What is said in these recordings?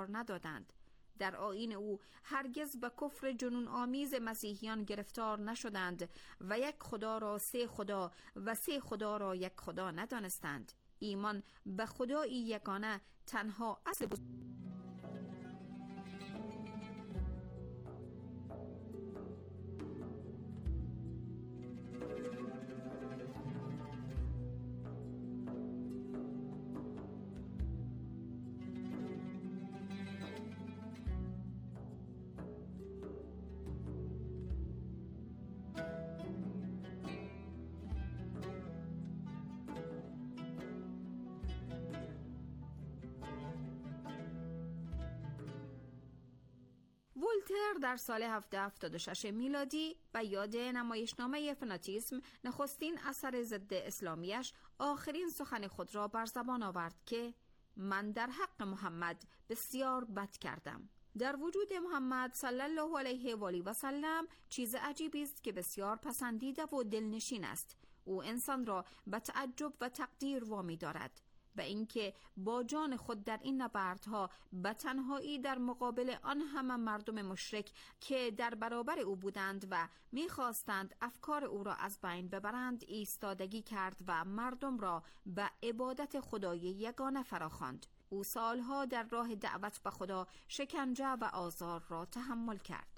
گرفتار ندادند. در آیین او هرگز به کفر جنون آمیز مسیحیان گرفتار نشدند و یک خدا را سه خدا و سه خدا را یک خدا ندانستند. ایمان به خدایی یگانه تنها اصل ولتر در سال 1776 میلادی به یاد نمایشنامه فناتیسم، نخستین اثر ضد اسلامیش، آخرین سخن خود را بر زبان آورد که من در حق محمد بسیار بد کردم. در وجود محمد صلی الله علیه و آله و سلم چیز عجیبی است که بسیار پسندیده و دلنشین است. او انسان را به تعجب و تقدیر وامی دارد، و اینکه با جان خود در این نبردها به تنهایی در مقابل آن همه مردم مشرک که در برابر او بودند و می‌خواستند افکار او را از بین ببرند ایستادگی کرد و مردم را به عبادت خدای یگانه فراخواند. او سالها در راه دعوت به خدا شکنجه و آزار را تحمل کرد.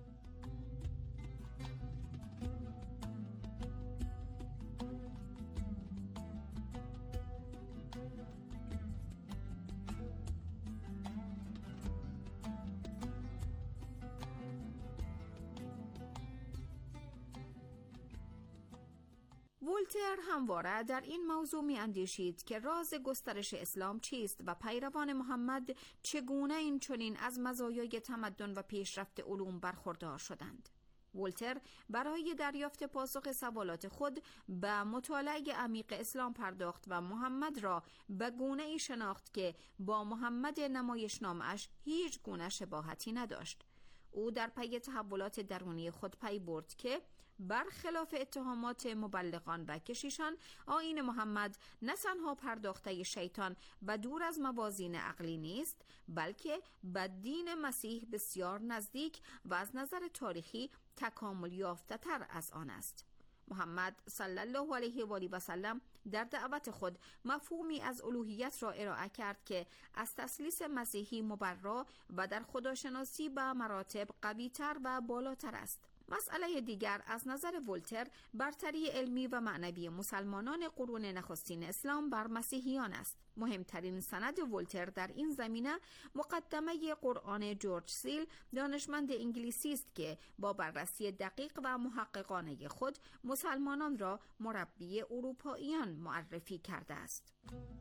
ولتر همواره در این موضوع می اندیشید که راز گسترش اسلام چیست و پیروان محمد چگونه این چنین از مزایای تمدن و پیشرفت علوم برخوردار شدند. ولتر برای دریافت پاسخ سوالات خود به مطالعه عمیق اسلام پرداخت و محمد را به گونه‌ای شناخت که با محمد نمایشنامه‌اش هیچ گونه شباهتی نداشت. او در پی تحولات درونی خود پی برد که برخلاف اتهامات مبلغان و کشیشان، آیین محمد نه تنها پرداخته شیطان و دور از موازین عقلی نیست، بلکه به دین مسیح بسیار نزدیک و از نظر تاریخی تکامل یافته تر از آن است. محمد صلی الله علیه و آله و سلم در دعوت خود مفهومی از الوهیت را ارائه کرد که از تثلیث مسیحی مبرا و در خداشناسی به مراتب قوی‌تر و بالاتر است. مسئله دیگر از نظر ولتر برتری علمی و معنوی مسلمانان قرون نخستین اسلام بر مسیحیان است. مهمترین سند ولتر در این زمینه مقدمه قرآن جورج سیل، دانشمند انگلیسی است که با بررسی دقیق و محققانه خود مسلمانان را مربی اروپاییان معرفی کرده است.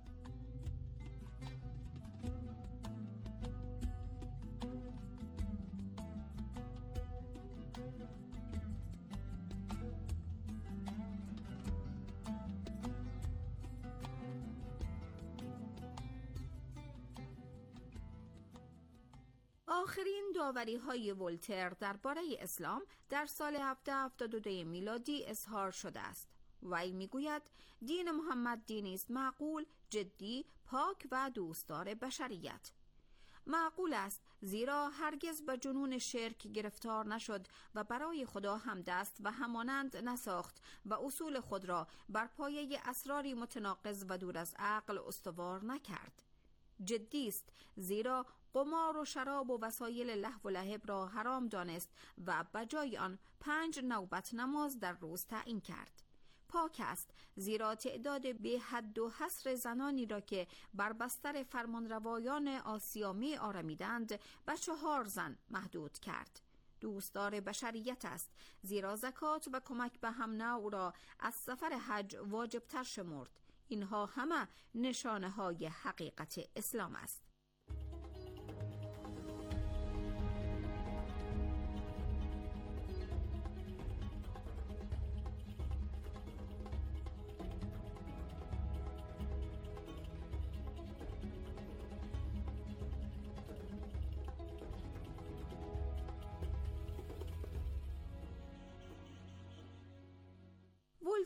آخرین داوری‌های ولتر درباره اسلام در سال 1772 میلادی اظهار شده است. وی میگوید دین محمد دینی است معقول، جدی، پاک و دوستدار بشریت. معقول است زیرا هرگز به جنون شرک گرفتار نشد و برای خدا همدست و همانند نساخت و اصول خود را بر پایه اسراری متناقض و دور از عقل استوار نکرد. جدی است زیرا قمار و شراب و وسایل لهو و لعب را حرام دانست و بجای آن 5 نوبت نماز در روز تعیین کرد. پاک است زیرا تعداد بی حد و حصر زنانی را که بر بستر فرمانروایان آسیا می آرمیدند به 4 زن محدود کرد. دوستدار بشریت است زیرا زکات و کمک به هم نوع را از سفر حج واجب تر شمرد. اینها همه نشانه های حقیقت اسلام است.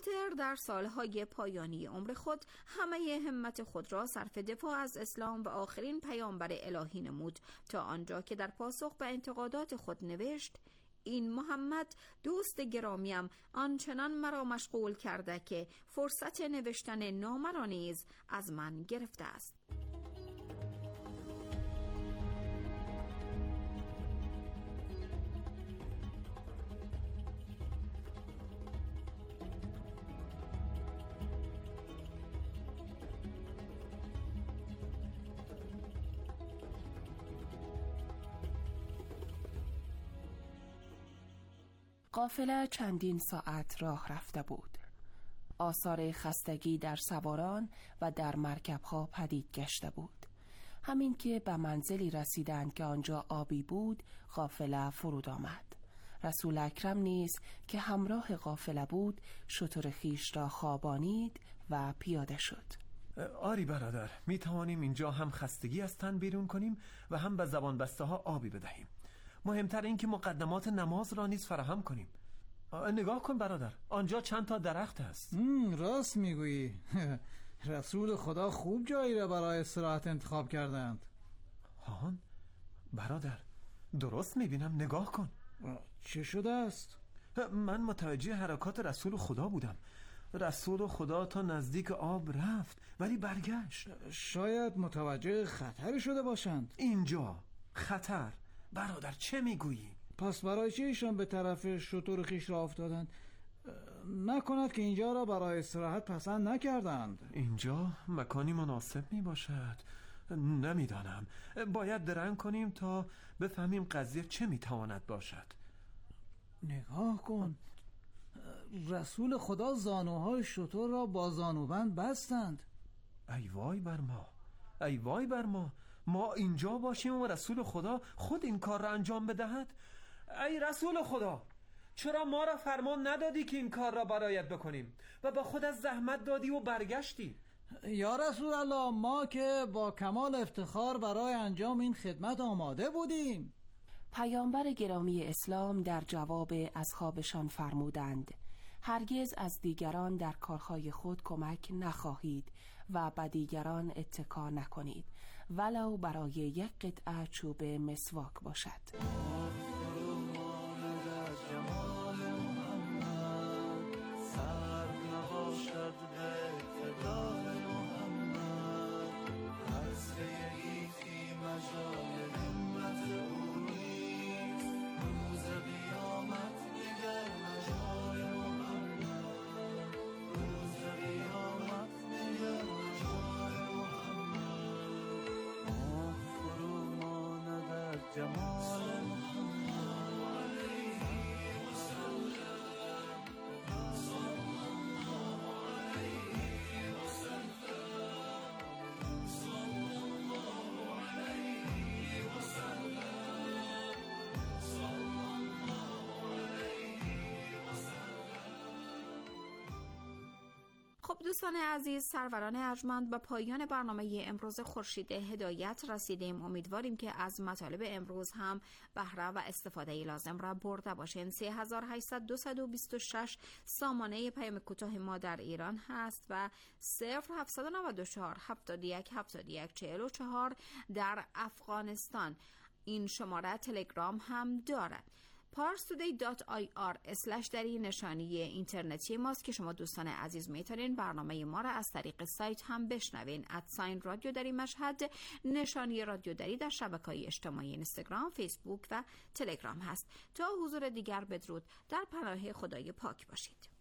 ولتر در سالهای پایانی عمر خود همه همت خود را صرف دفاع از اسلام و آخرین پیامبر الهی نمود، تا آنجا که در پاسخ به انتقادات خود نوشت: این محمد دوست گرامیم آنچنان مرا مشغول کرده که فرصت نوشتن نامه را نیز از من گرفته است. قافله چندین ساعت راه رفته بود. آثار خستگی در سواران و در مرکبها پدید گشته بود. همین که به منزلی رسیدند که آنجا آبی بود، قافله فرود آمد. رسول اکرم نیز که همراه قافله بود، شتر خیش را خوابانید و پیاده شد. آری برادر، می توانیم اینجا هم خستگی از تن بیرون کنیم و هم به زبان بسته ها آبی بدهیم. مهمتر این که مقدمات نماز را نیز فراهم کنیم. نگاه کن برادر، آنجا چند تا درخت هست. راست میگویی. رسول خدا خوب جایی را برای استراحت انتخاب کردند. هان برادر، درست میبینم، نگاه کن. چه شده است؟ من متوجه حرکات رسول خدا بودم. رسول خدا تا نزدیک آب رفت ولی برگشت. شاید متوجه خطری شده باشند. اینجا خطر؟ برادر چه میگویی؟ پس برای چه ایشان به طرف شتر خیش را افتادند؟ نکند که اینجا را برای استراحت پسند نکردند. اینجا مکانی مناسب می باشد. نمیدانم، باید درنگ کنیم تا بفهمیم قضیه چه میتواند باشد. نگاه کن، رسول خدا زانوهای شتر را با زانوبند بستند. ای وای بر ما، ای وای بر ما، ما اینجا باشیم و رسول خدا خود این کار را انجام بدهد. ای رسول خدا، چرا ما را فرمان ندادی که این کار را برایت بکنیم و با خود از زحمت دادی و برگشتی؟ یا رسول الله، ما که با کمال افتخار برای انجام این خدمت آماده بودیم. پیامبر گرامی اسلام در جواب اصحابشان فرمودند: هرگز از دیگران در کارهای خود کمک نخواهید و به دیگران اتکا نکنید، ولو برای یک قطعه چوب مسواک باشد. خب دوستان عزیز، سروران ارجمند، به پایان برنامه امروز خورشید هدایت رسیدیم. امیدواریم که از مطالب امروز هم بهره و استفاده لازم را برده باشین. 3800 سامانه پیام کوتاه ما در ایران هست و 0794 71 71 44 در افغانستان. این شماره تلگرام هم دارد. parstoday.ir/ در نشانی اینترنتی ماست که شما دوستان عزیز میتونین برنامه ما را از طریق سایت هم بشنوین. @رادیو دری مشهد نشانی رادیو دری در شبکه‌های اجتماعی اینستاگرام، فیسبوک و تلگرام هست. تا حضور دیگر بدرود، در پناه خدای پاک باشید.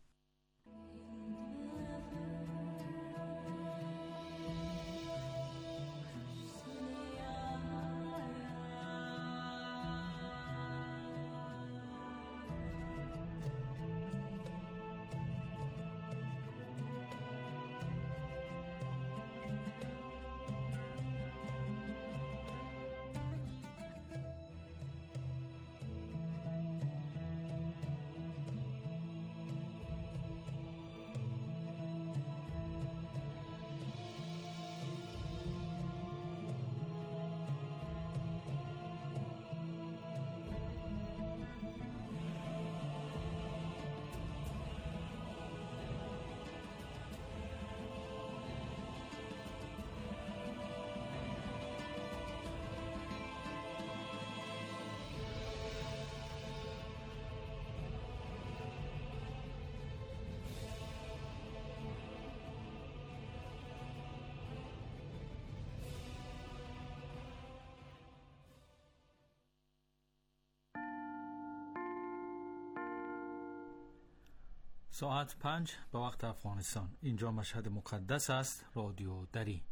ساعت 5 به وقت افغانستان. اینجا مشهد مقدس است. رادیو دری.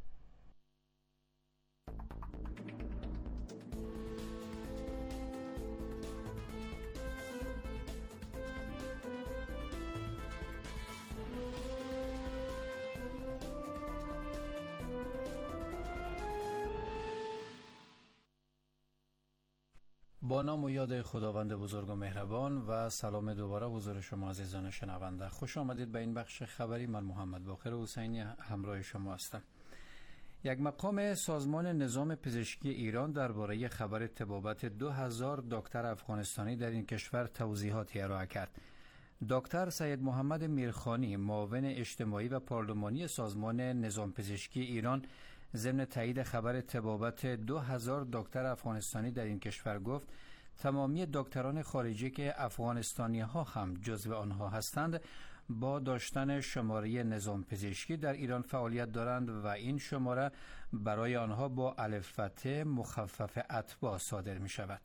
با نام و یاد خداوند بزرگ و مهربان و سلام دوباره حضور شما عزیزان شنونده. خوش آمدید به این بخش خبری. من محمد باقر حسینی همراه شما هستم. یک مقام سازمان نظام پزشکی ایران درباره خبر طبابت 2000 دکتر افغانستانی در این کشور توضیحاتی ارائه کرد. دکتر سید محمد میرخانی، معاون اجتماعی و پارلمانی سازمان نظام پزشکی ایران، ضمن تایید خبر طبابت 2000 دکتر افغانستانی در این کشور گفت تمامی دکتران خارجی که افغانستانی ها هم جزو آنها هستند با داشتن شماره نظام پزشکی در ایران فعالیت دارند و این شماره برای آنها با الفبای مخفف اتباع صادر می شود.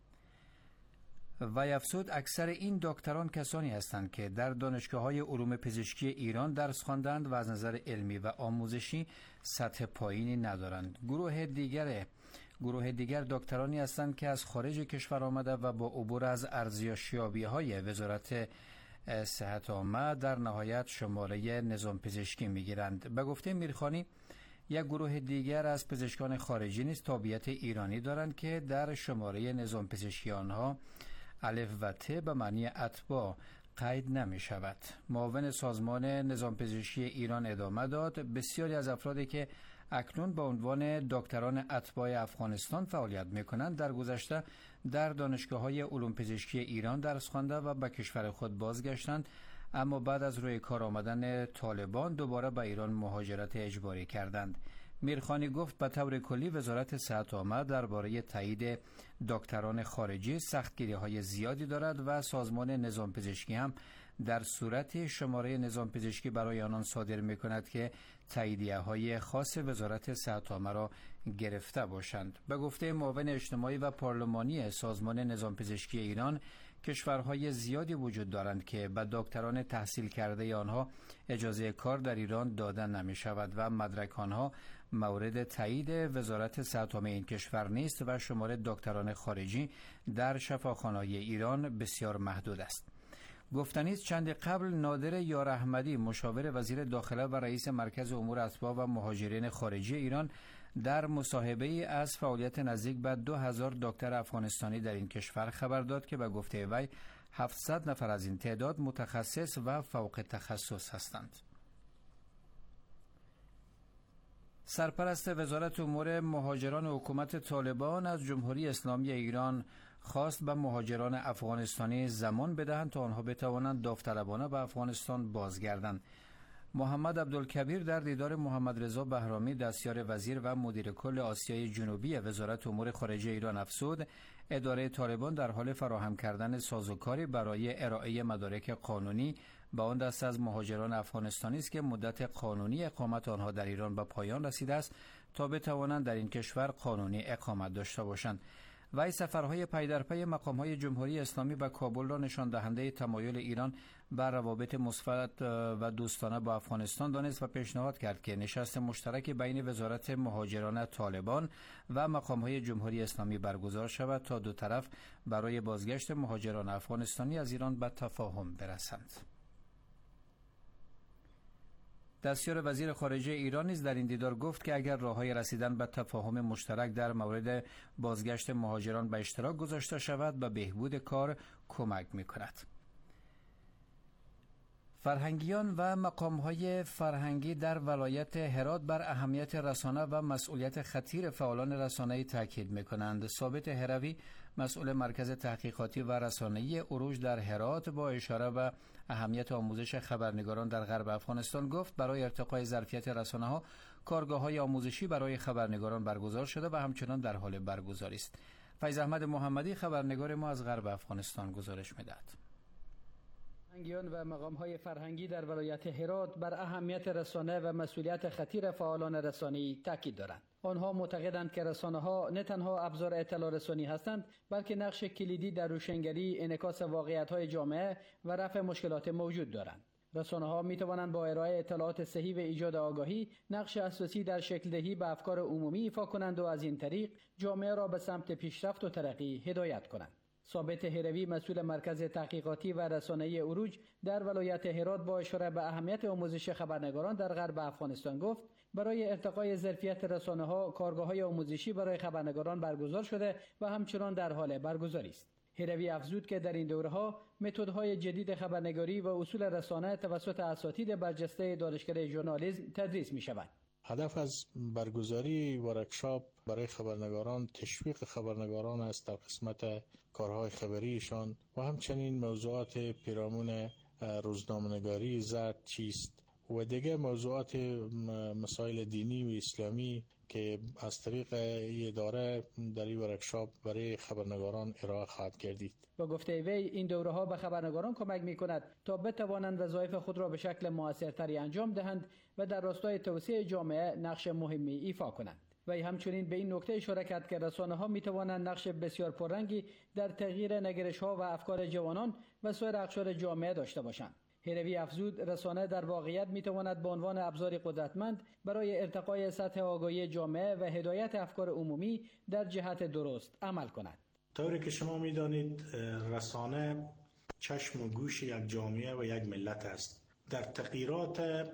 و افزود اکثر این دکتران کسانی هستند که در دانشگاه‌های علوم پزشکی ایران درس خواندند و از نظر علمی و آموزشی سطح پایینی ندارند. گروه دیگر دکترانی هستند که از خارج کشور آمده و با عبور از ارزیابی‌های وزارت صحت عامه در نهایت شماره نظام پزشکی می‌گیرند. به گفته میرخانی یک گروه دیگر از پزشکان خارجی نیز تابعیت ایرانی دارند که در شماره نظام پزشکی آنها الف و ت به معنی اتباع قید نمی شود. معاون سازمان نظام پزشکی ایران ادامه داد بسیاری از افرادی که اکنون به عنوان دکتران اتباع افغانستان فعالیت می کنند در گذشته در دانشگاه‌های علوم پزشکی ایران درس خوانده و به کشور خود بازگشتند، اما بعد از روی کار آمدن طالبان دوباره به ایران مهاجرت اجباری کردند. میرخانی گفت به طور کلی وزارت صحت عامه درباره تایید دکتران خارجی سختگیری‌های زیادی دارد و سازمان نظام پزشکی هم در صورت شماره نظام پزشکی برای آنان صادر می‌کند که تاییدیه‌های خاص وزارت صحت عامه را گرفته باشند. به گفته معاون اجتماعی و پارلمانی سازمان نظام پزشکی ایران، کشورهای زیادی وجود دارند که به دکتران تحصیل کرده آنها اجازه کار در ایران داده نمی شود و مدرک آنها مورد تایید وزارت صحت عامه این کشور نیست و شمار دکتران خارجی در شفاخانه‌های ایران بسیار محدود است. گفتنی است چند قبل نادر یار احمدی، مشاور وزیر داخله و رئیس مرکز امور اتباع و مهاجرین خارجی ایران، در مصاحبه‌ای از فعالیت نزدیک به 2000 دکتر افغانستانی در این کشور خبر داد که به گفته وی 700 نفر از این تعداد متخصص و فوق تخصص هستند. سرپرست وزارت امور مهاجران حکومت طالبان از جمهوری اسلامی ایران خواست به مهاجران افغانستانی زمان بدهند تا آنها بتوانند داوطلبانه به افغانستان بازگردند. محمد عبدالکبیر در دیدار محمد رضا بهرامی دستیار وزیر و مدیر کل آسیای جنوبی وزارت امور خارجه ایران افزود اداره طالبان در حال فراهم کردن سازوکاری برای ارائه مدارک قانونی به آن دسته از مهاجران افغانستانی است که مدت قانونی اقامت آنها در ایران به پایان رسیده است تا بتوانند در این کشور قانونی اقامت داشته باشند. وی سفرهای پی در پی مقام‌های جمهوری اسلامی به کابل را نشان دهنده تمایل ایران بر روابط مثبت و دوستانه با افغانستان دانست و پیشنهاد کرد که نشست مشترک بین وزارت مهاجران طالبان و مقام‌های جمهوری اسلامی برگزار شود تا دو طرف برای بازگشت مهاجران افغانستانی از ایران به تفاهم برسند. دستیار وزیر خارجه ایران نیز در این دیدار گفت که اگر راه‌های رسیدن به تفاهم مشترک در مورد بازگشت مهاجران به اشتراک گذاشته شود به بهبود کار کمک می‌کند. فرهنگیان و مقام‌های فرهنگی در ولایت هرات بر اهمیت رسانه و مسئولیت خطیر فعالان رسانه‌ای تاکید می‌کنند. ثابت هروی، مسئول مرکز تحقیقاتی و رسانه‌ای اروج در هرات، با اشاره به اهمیت آموزش خبرنگاران در غرب افغانستان گفت برای ارتقای ظرفیت رسانه‌ها کارگاه‌های آموزشی برای خبرنگاران برگزار شده و همچنان در حال برگزاری است. فیض احمد محمدی خبرنگار ما از غرب افغانستان گزارش می‌دهد. فرهنگیان و مقام‌های فرهنگی در ولایت هرات بر اهمیت رسانه و مسئولیت خطیر فعالان رسانه‌ای تاکید دارند. آنها معتقدند که رسانه‌ها نه تنها ابزار اطلاع رسانی هستند، بلکه نقش کلیدی در روشنگری، انعکاس واقعیت‌های جامعه و رفع مشکلات موجود دارند. رسانه‌ها می‌توانند با ارائه اطلاعات صحیح و ایجاد آگاهی نقش اساسی در شکل دهی به افکار عمومی ایفا کنند و از این طریق جامعه را به سمت پیشرفت و ترقی هدایت کنند. ثابت هروی مسئول مرکز تحقیقاتی و رسانه‌ای اروج در ولایت هرات با اشاره به اهمیت آموزش خبرنگاران در غرب افغانستان گفت برای ارتقای ظرفیت رسانه‌ها کارگاه‌های آموزشی برای خبرنگاران برگزار شده و همچنان در حال برگزاری است. هروی افزود که در این دوره‌ها متدهای جدید خبرنگاری و اصول رسانه توسط اساتید برجسته دانشکده ژورنالیسم تدریس می‌شود. هدف از برگزاری ورکشاپ برای خبرنگاران تشویق خبرنگاران است در قسمت کارهای خبریشان و همچنین موضوعات پیرامون روزنامه‌نگاری زرد چیست و دیگر موضوعات مسائل دینی و اسلامی که از طریق اداره در این ورکشاپ برای خبرنگاران ارائه خواهد گردید. با گفته وی این دوره‌ها به خبرنگاران کمک می‌کند تا بتوانند وظایف خود را به شکل مؤثرتری انجام دهند و در راستای توسعه جامعه نقش مهمی ایفا کنند. وی همچنین به این نکته اشاره کرد که رسانه‌ها می‌توانند نقش بسیار پررنگی در تغییر نگرش‌ها و افکار جوانان و سایر اقشار جامعه داشته باشند. هروی افزود رسانه در واقعیت می‌تواند به عنوان ابزاری قدرتمند برای ارتقای سطح آگاهی جامعه و هدایت افکار عمومی در جهت درست عمل کند. طوری که شما می‌دانید رسانه چشم و گوش یک جامعه و یک ملت است. در تغییرات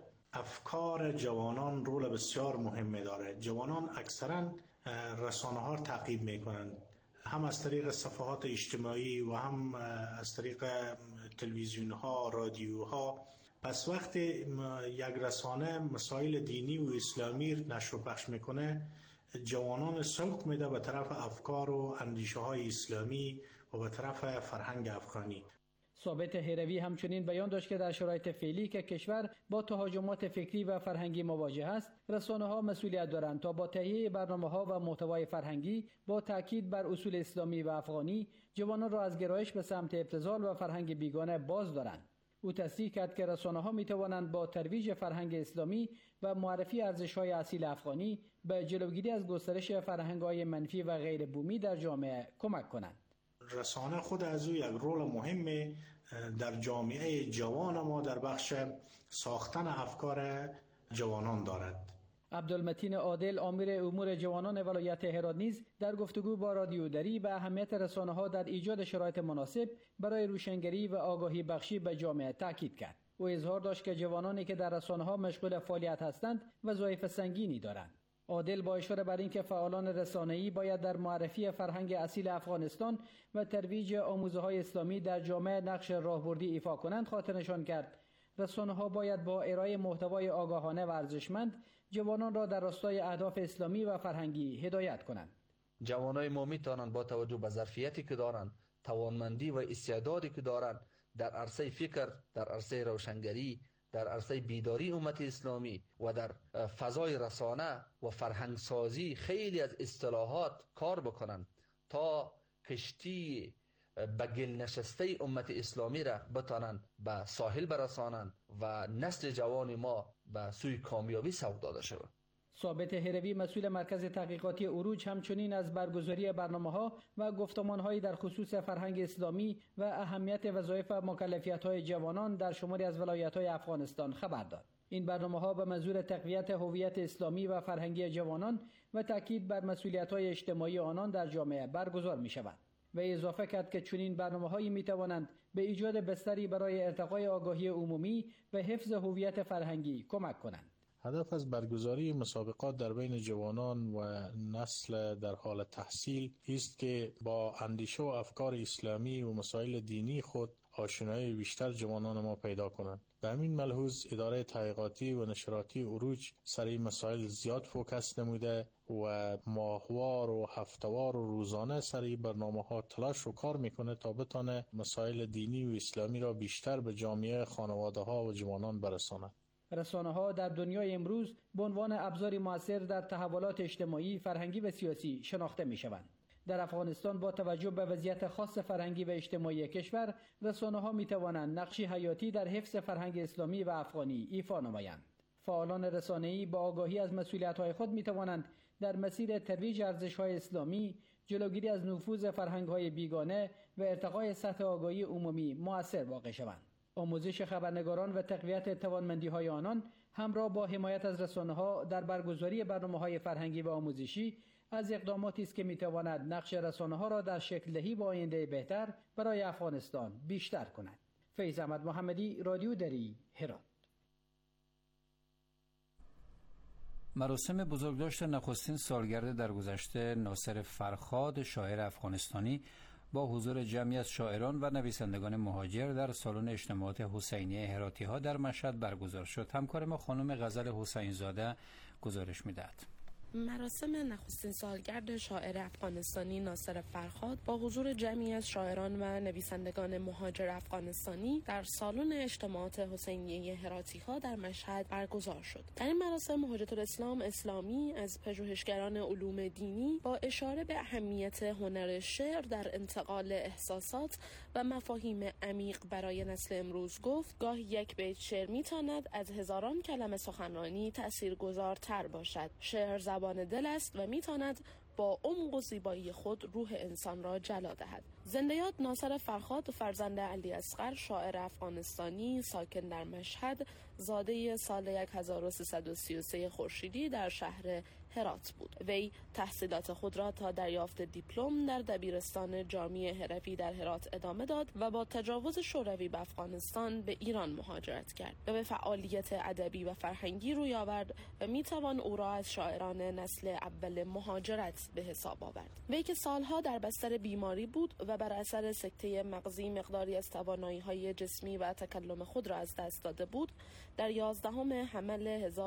افکار جوانان رول بسیار مهمی داره. جوانان اکثرا رسانه‌ها را تعقیب می‌کنند، هم از طریق صفحات اجتماعی و هم از طریق تلویزیون‌ها، رادیوها. پس وقتی یک رسانه مسائل دینی و اسلامی نشر و پخش میکنه، جوانان سوق میده به طرف افکار و اندیشه‌های اسلامی و به طرف فرهنگ افغانی. ثابت هروی همچنین بیان داشت که در شرایط فعلی که کشور با تهاجمات فکری و فرهنگی مواجه است، رسانه‌ها مسئولیت دارند تا با تهیه برنامه‌ها و محتوای فرهنگی با تاکید بر اصول اسلامی و افغانی جوانان را از گرایش به سمت ابتذال و فرهنگ بیگانه باز دارند. او تصدیق کرد که رسانه‌ها می‌توانند با ترویج فرهنگ اسلامی و معرفی ارزش‌های اصیل افغانی به جلوگیری از گسترش فرهنگ‌های منفی و غیر بومی در جامعه کمک کنند. رسانه خود از او یک رول مهم در جامعه جوان ما در بخش ساختن افکار جوانان دارد. عبدالمتین عادل امیر امور جوانان ولایت هرات نیز در گفتگو با رادیو دری به اهمیت رسانه‌ها در ایجاد شرایط مناسب برای روشنگری و آگاهی بخشی به جامعه تاکید کرد. او اظهار داشت که جوانانی که در رسانه‌ها مشغول فعالیت هستند وظایف سنگینی دارند. عادل با اشاره بر اینکه فعالان رسانه‌ای باید در معرفی فرهنگ اصیل افغانستان و ترویج آموزه‌های اسلامی در جامعه نقش راهبردی ایفا کنند خاطر نشان کرد رسانه‌ها باید با ارائه محتوای آگاهانه و ارزشمند جوانان را در راستای اهداف اسلامی و فرهنگی هدایت کنند. جوانای ما میتونند با توجه به ظرفیتی که دارند، توانمندی و استعدادی که دارند در عرصه فکر، در عرصه روشنگری، در عرصه بیداری امت اسلامی و در فضای رسانه و فرهنگ سازی خیلی از اصطلاحات کار بکنند تا کشتی به گل نشسته امت اسلامی را بتانند به ساحل برسانند و نسل جوان ما به سوی کامیابی سوق داده شود. ثابت هروی مسئول مرکز تحقیقاتی اروج همچنین از برگزاری برنامه‌ها و گفتمان‌هایی در خصوص فرهنگ اسلامی و اهمیت وظایف و مکلفیت‌های جوانان در شماری از ولایت‌های افغانستان خبر داد. این برنامه‌ها به منظور تقویت هویت اسلامی و فرهنگی جوانان و تاکید بر مسئولیت‌های اجتماعی آنان در جامعه برگزار می‌شوند. و اضافه کرد که چنین برنامه‌هایی می‌توانند به ایجاد بستری برای ارتقای آگاهی عمومی و حفظ هویت فرهنگی کمک کنند. هدف از برگزاری مسابقات در بین جوانان و نسل در حال تحصیل است که با اندیشه و افکار اسلامی و مسائل دینی خود آشنایی بیشتر جوانان ما پیدا کنند. به همین ملحوظ اداره تحقیقاتی و نشراتی اروج سر این مسائل زیاد فوکس نموده و ماهوار و هفتوار و روزانه سر این برنامه‌ها تلاش و کار میکنه تا بتانه مسائل دینی و اسلامی را بیشتر به جامعه، خانواده‌ها و جوانان برساند. رسانه‌ها در دنیای امروز به عنوان ابزاری مؤثر در تحولات اجتماعی، فرهنگی و سیاسی شناخته می‌شوند. در افغانستان با توجه به وضعیت خاص فرهنگی و اجتماعی کشور، رسانه‌ها می‌توانند نقشی حیاتی در حفظ فرهنگ اسلامی و افغانی ایفا نمایند. فعالان رسانه‌ای با آگاهی از مسئولیت‌های خود می‌توانند در مسیر ترویج ارزش‌های اسلامی، جلوگیری از نفوذ فرهنگ‌های بیگانه و ارتقای سطح آگاهی عمومی مؤثر واقع شوند. آموزش خبرنگاران و تقویت توانمندی‌های آنان همراه با حمایت از رسانه‌ها در برگزاری برنامه‌های فرهنگی و آموزشی از اقداماتی است که می‌تواند نقش رسانه‌ها را در شکل دهی با آینده بهتر برای افغانستان بیشتر کند. فیض احمد محمدی، رادیو دری، هرات. مراسم بزرگداشت نخستین سالگرد درگذشته ناصر فرخاد، شاعر افغانستانی، با حضور جمعی از شاعران و نویسندگان مهاجر در سالن اجتماعات حسینیه هراتی ها در مشهد برگزار شد. همکار ما خانم غزل حسین زاده گزارش می‌دهد. مراسم نخستین سالگرد شاعر افغانستانی ناصر فرخاد با حضور جمعی از شاعران و نویسندگان مهاجر افغانستانی در سالن اجتماعات حسینیه هراتی ها در مشهد برگزار شد. در این مراسم حجت الاسلام اسلامی از پژوهشگران علوم دینی با اشاره به اهمیت هنر شعر در انتقال احساسات و مفاهیم عمیق برای نسل امروز گفت: گاهی یک بیت شعر میتواند از هزاران کلمه سخنرانی تاثیرگذارتر باشد. شعر زبان دل است و میتواند با عمق و زیبایی خود روح انسان را جلا دهد. زنده یاد ناصر فرخاد، فرزند علی اصغر، شاعر افغانستانی ساکن در مشهد، زاده سال 1333 خورشیدی در شهر هرات بود. وی تحصیلات خود را تا دریافت دیپلم در دبیرستان جامع حرفی در هرات ادامه داد و با تجاوز شوروی به افغانستان به ایران مهاجرت کرد و به فعالیت ادبی و فرهنگی روی آورد و میتوان او را از شاعران نسل اول مهاجرت به حساب آورد. وی که سالها در بستر بیماری بود و بر اثر سکته مغزی مقداری از توانایی‌های جسمی و تکلم خود را از دست داده بود، در 11 حمل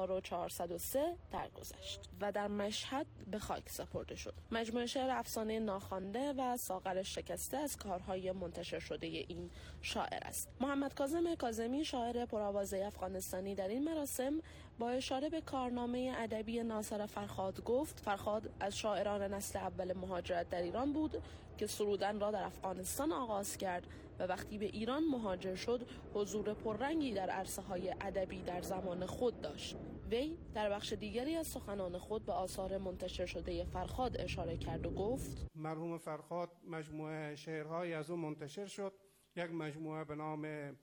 1403 درگذشت و در مشهد به خاک سپرده شد. مجموعه شعر افسانه ناخوانده و ساغر شکسته از کارهای منتشر شده این شاعر است. محمد کاظم کاظمی، شاعر پرآوازه افغانستانی، در این مراسم با اشاره به کارنامه ادبی ناصر فرخاد گفت: فرخاد از شاعران نسل اول مهاجرت در ایران بود که سرودن را در افغانستان آغاز کرد و وقتی به ایران مهاجر شد حضور پررنگی در عرصه‌های ادبی در زمان خود داشت. وی در بخش دیگری از سخنان خود به آثار منتشر شده فرخاد اشاره کرد و گفت: مرحوم فرخاد مجموعه شعرهای از او منتشر شد، یک مجموعه به نام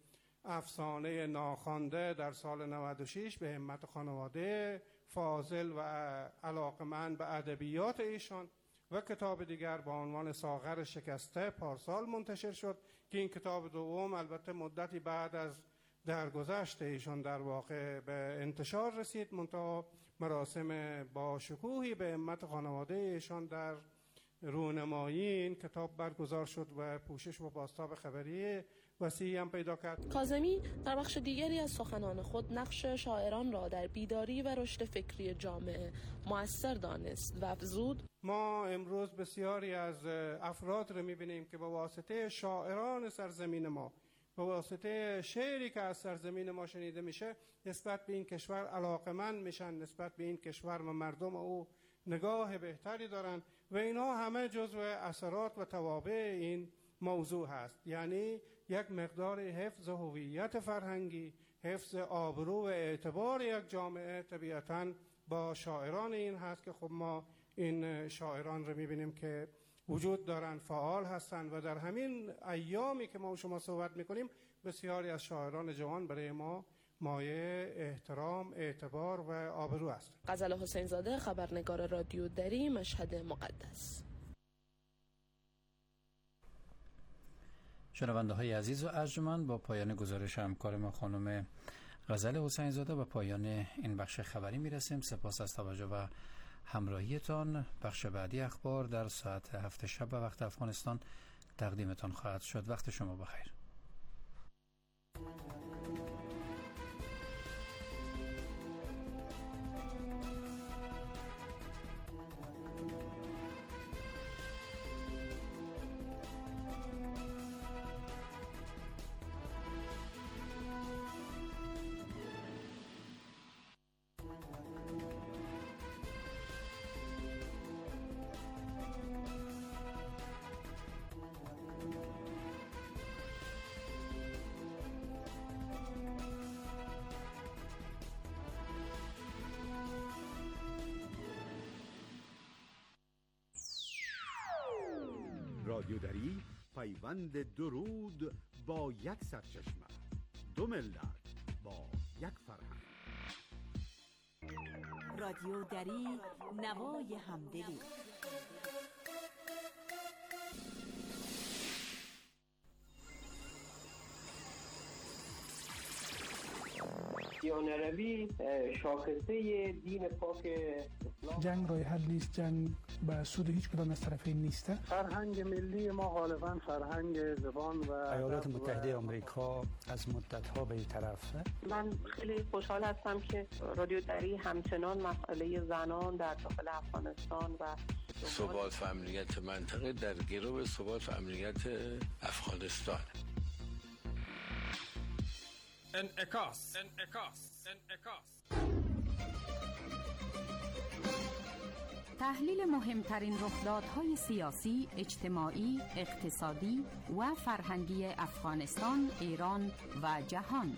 افسانه ناخوانده در سال 96 به همت خانواده فاضل و علاقمند به ادبیات ایشان، و کتاب دیگر با عنوان ساغر شکسته پارسال منتشر شد که این کتاب دوم البته مدتی بعد از درگذشت ایشان در واقع به انتشار رسید، منتها مراسم با شکوهی به همت خانواده ایشان در رونمایی این کتاب برگزار شد و پوشش و بازتاب خبری وسیعی هم پیدا کرد. کاظمی در بخش دیگری از سخنان خود نقش شاعران را در بیداری و رشد فکری جامعه مؤثر دانست و افزود: ما امروز بسیاری از افراد رو می‌بینیم که با واسطه شاعران سرزمین ما، به واسطه شعری که از سرزمین ما شنیده میشه، نسبت به این کشور علاقمند میشن، نسبت به این کشور و مردم او نگاه بهتری دارن و اینا همه جزو اثرات و توابع این موضوع هست. یعنی یک مقدار حفظ هویت فرهنگی، حفظ آبرو و اعتبار یک جامعه طبیعتاً با شاعران این هست که خب ما این شاعران رو میبینیم که وجود دارن، فعال هستن و در همین ایامی که ما و شما صحبت میکنیم بسیاری از شاعران جوان برای ما مایه احترام، اعتبار و آبرو هستند. غزل حسین زاده، خبرنگار رادیو دری، مشهد مقدس. شنونده های عزیز و ارجمند، با پایان گزارش همکار ما خانم غزل حسین زاده و پایان این بخش خبری میرسیم. سپاس از توجه و همراهیتان. بخش بعدی اخبار در ساعت 7 شب به وقت افغانستان تقدیمتان خواهد شد. وقت شما بخیر. رادیو دری، پیوند درود با یک سرچشمه. دو ملت با یک فرهنگ. رادیو دری، نوای همدلی. دیانروی شاخصه دین پاک اسلام. جنگ راه حل نیست، جنگ به سود هیچ کدام از طرفین نیست. فرهنگ ملی ما غالبا فرهنگ زبان و ایالات متحده آمریکا از مدت‌ها به این طرف. من خیلی خوشحال هستم که رادیو دری همچنان مسئله زنان در داخل افغانستان و ثبات و امنیت منطقه در گرو ثبات و امنیت افغانستان. انعکاس. تحلیل مهمترین رخدادهای سیاسی، اجتماعی، اقتصادی و فرهنگی افغانستان، ایران و جهان.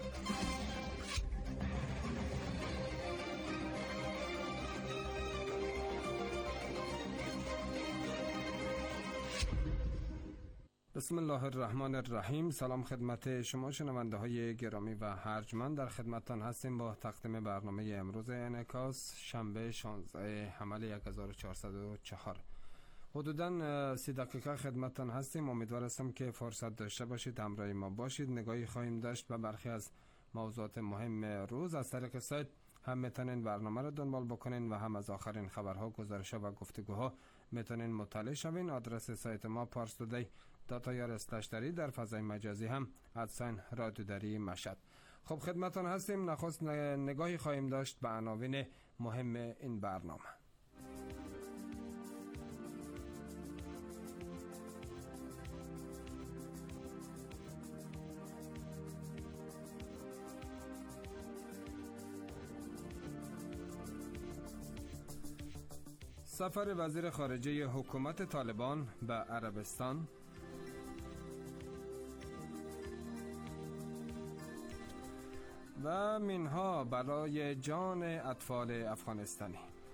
بسم الله الرحمن الرحیم. سلام خدمت شما شنونده های گرامی و ارجمند. در خدمتتان هستیم با تقدیم برنامه امروز انعکاس، شنبه 16 حمل 1404. حدوداً 30 دقیقه خدمتتان هستیم. امیدوار هستم که فرصت داشته باشید همراه ما باشید. نگاهی خواهیم داشت به برخی از موضوعات مهم روز. از طریق سایت هم میتونین برنامه رو دنبال بکنین و هم از آخرین خبرها، گزارش‌ها و گفتگوها میتونین مطلع شوین. آدرس سایت ما parstoday.ir/dari، در فضای مجازی هم @رادیو دری مشهد. خب خدمتتان هستیم. نخست نگاهی خواهیم داشت به عناوین مهم این برنامه. سفر وزیر خارجه حکومت طالبان به عربستان، و منها برای جان اطفال افغانستانی.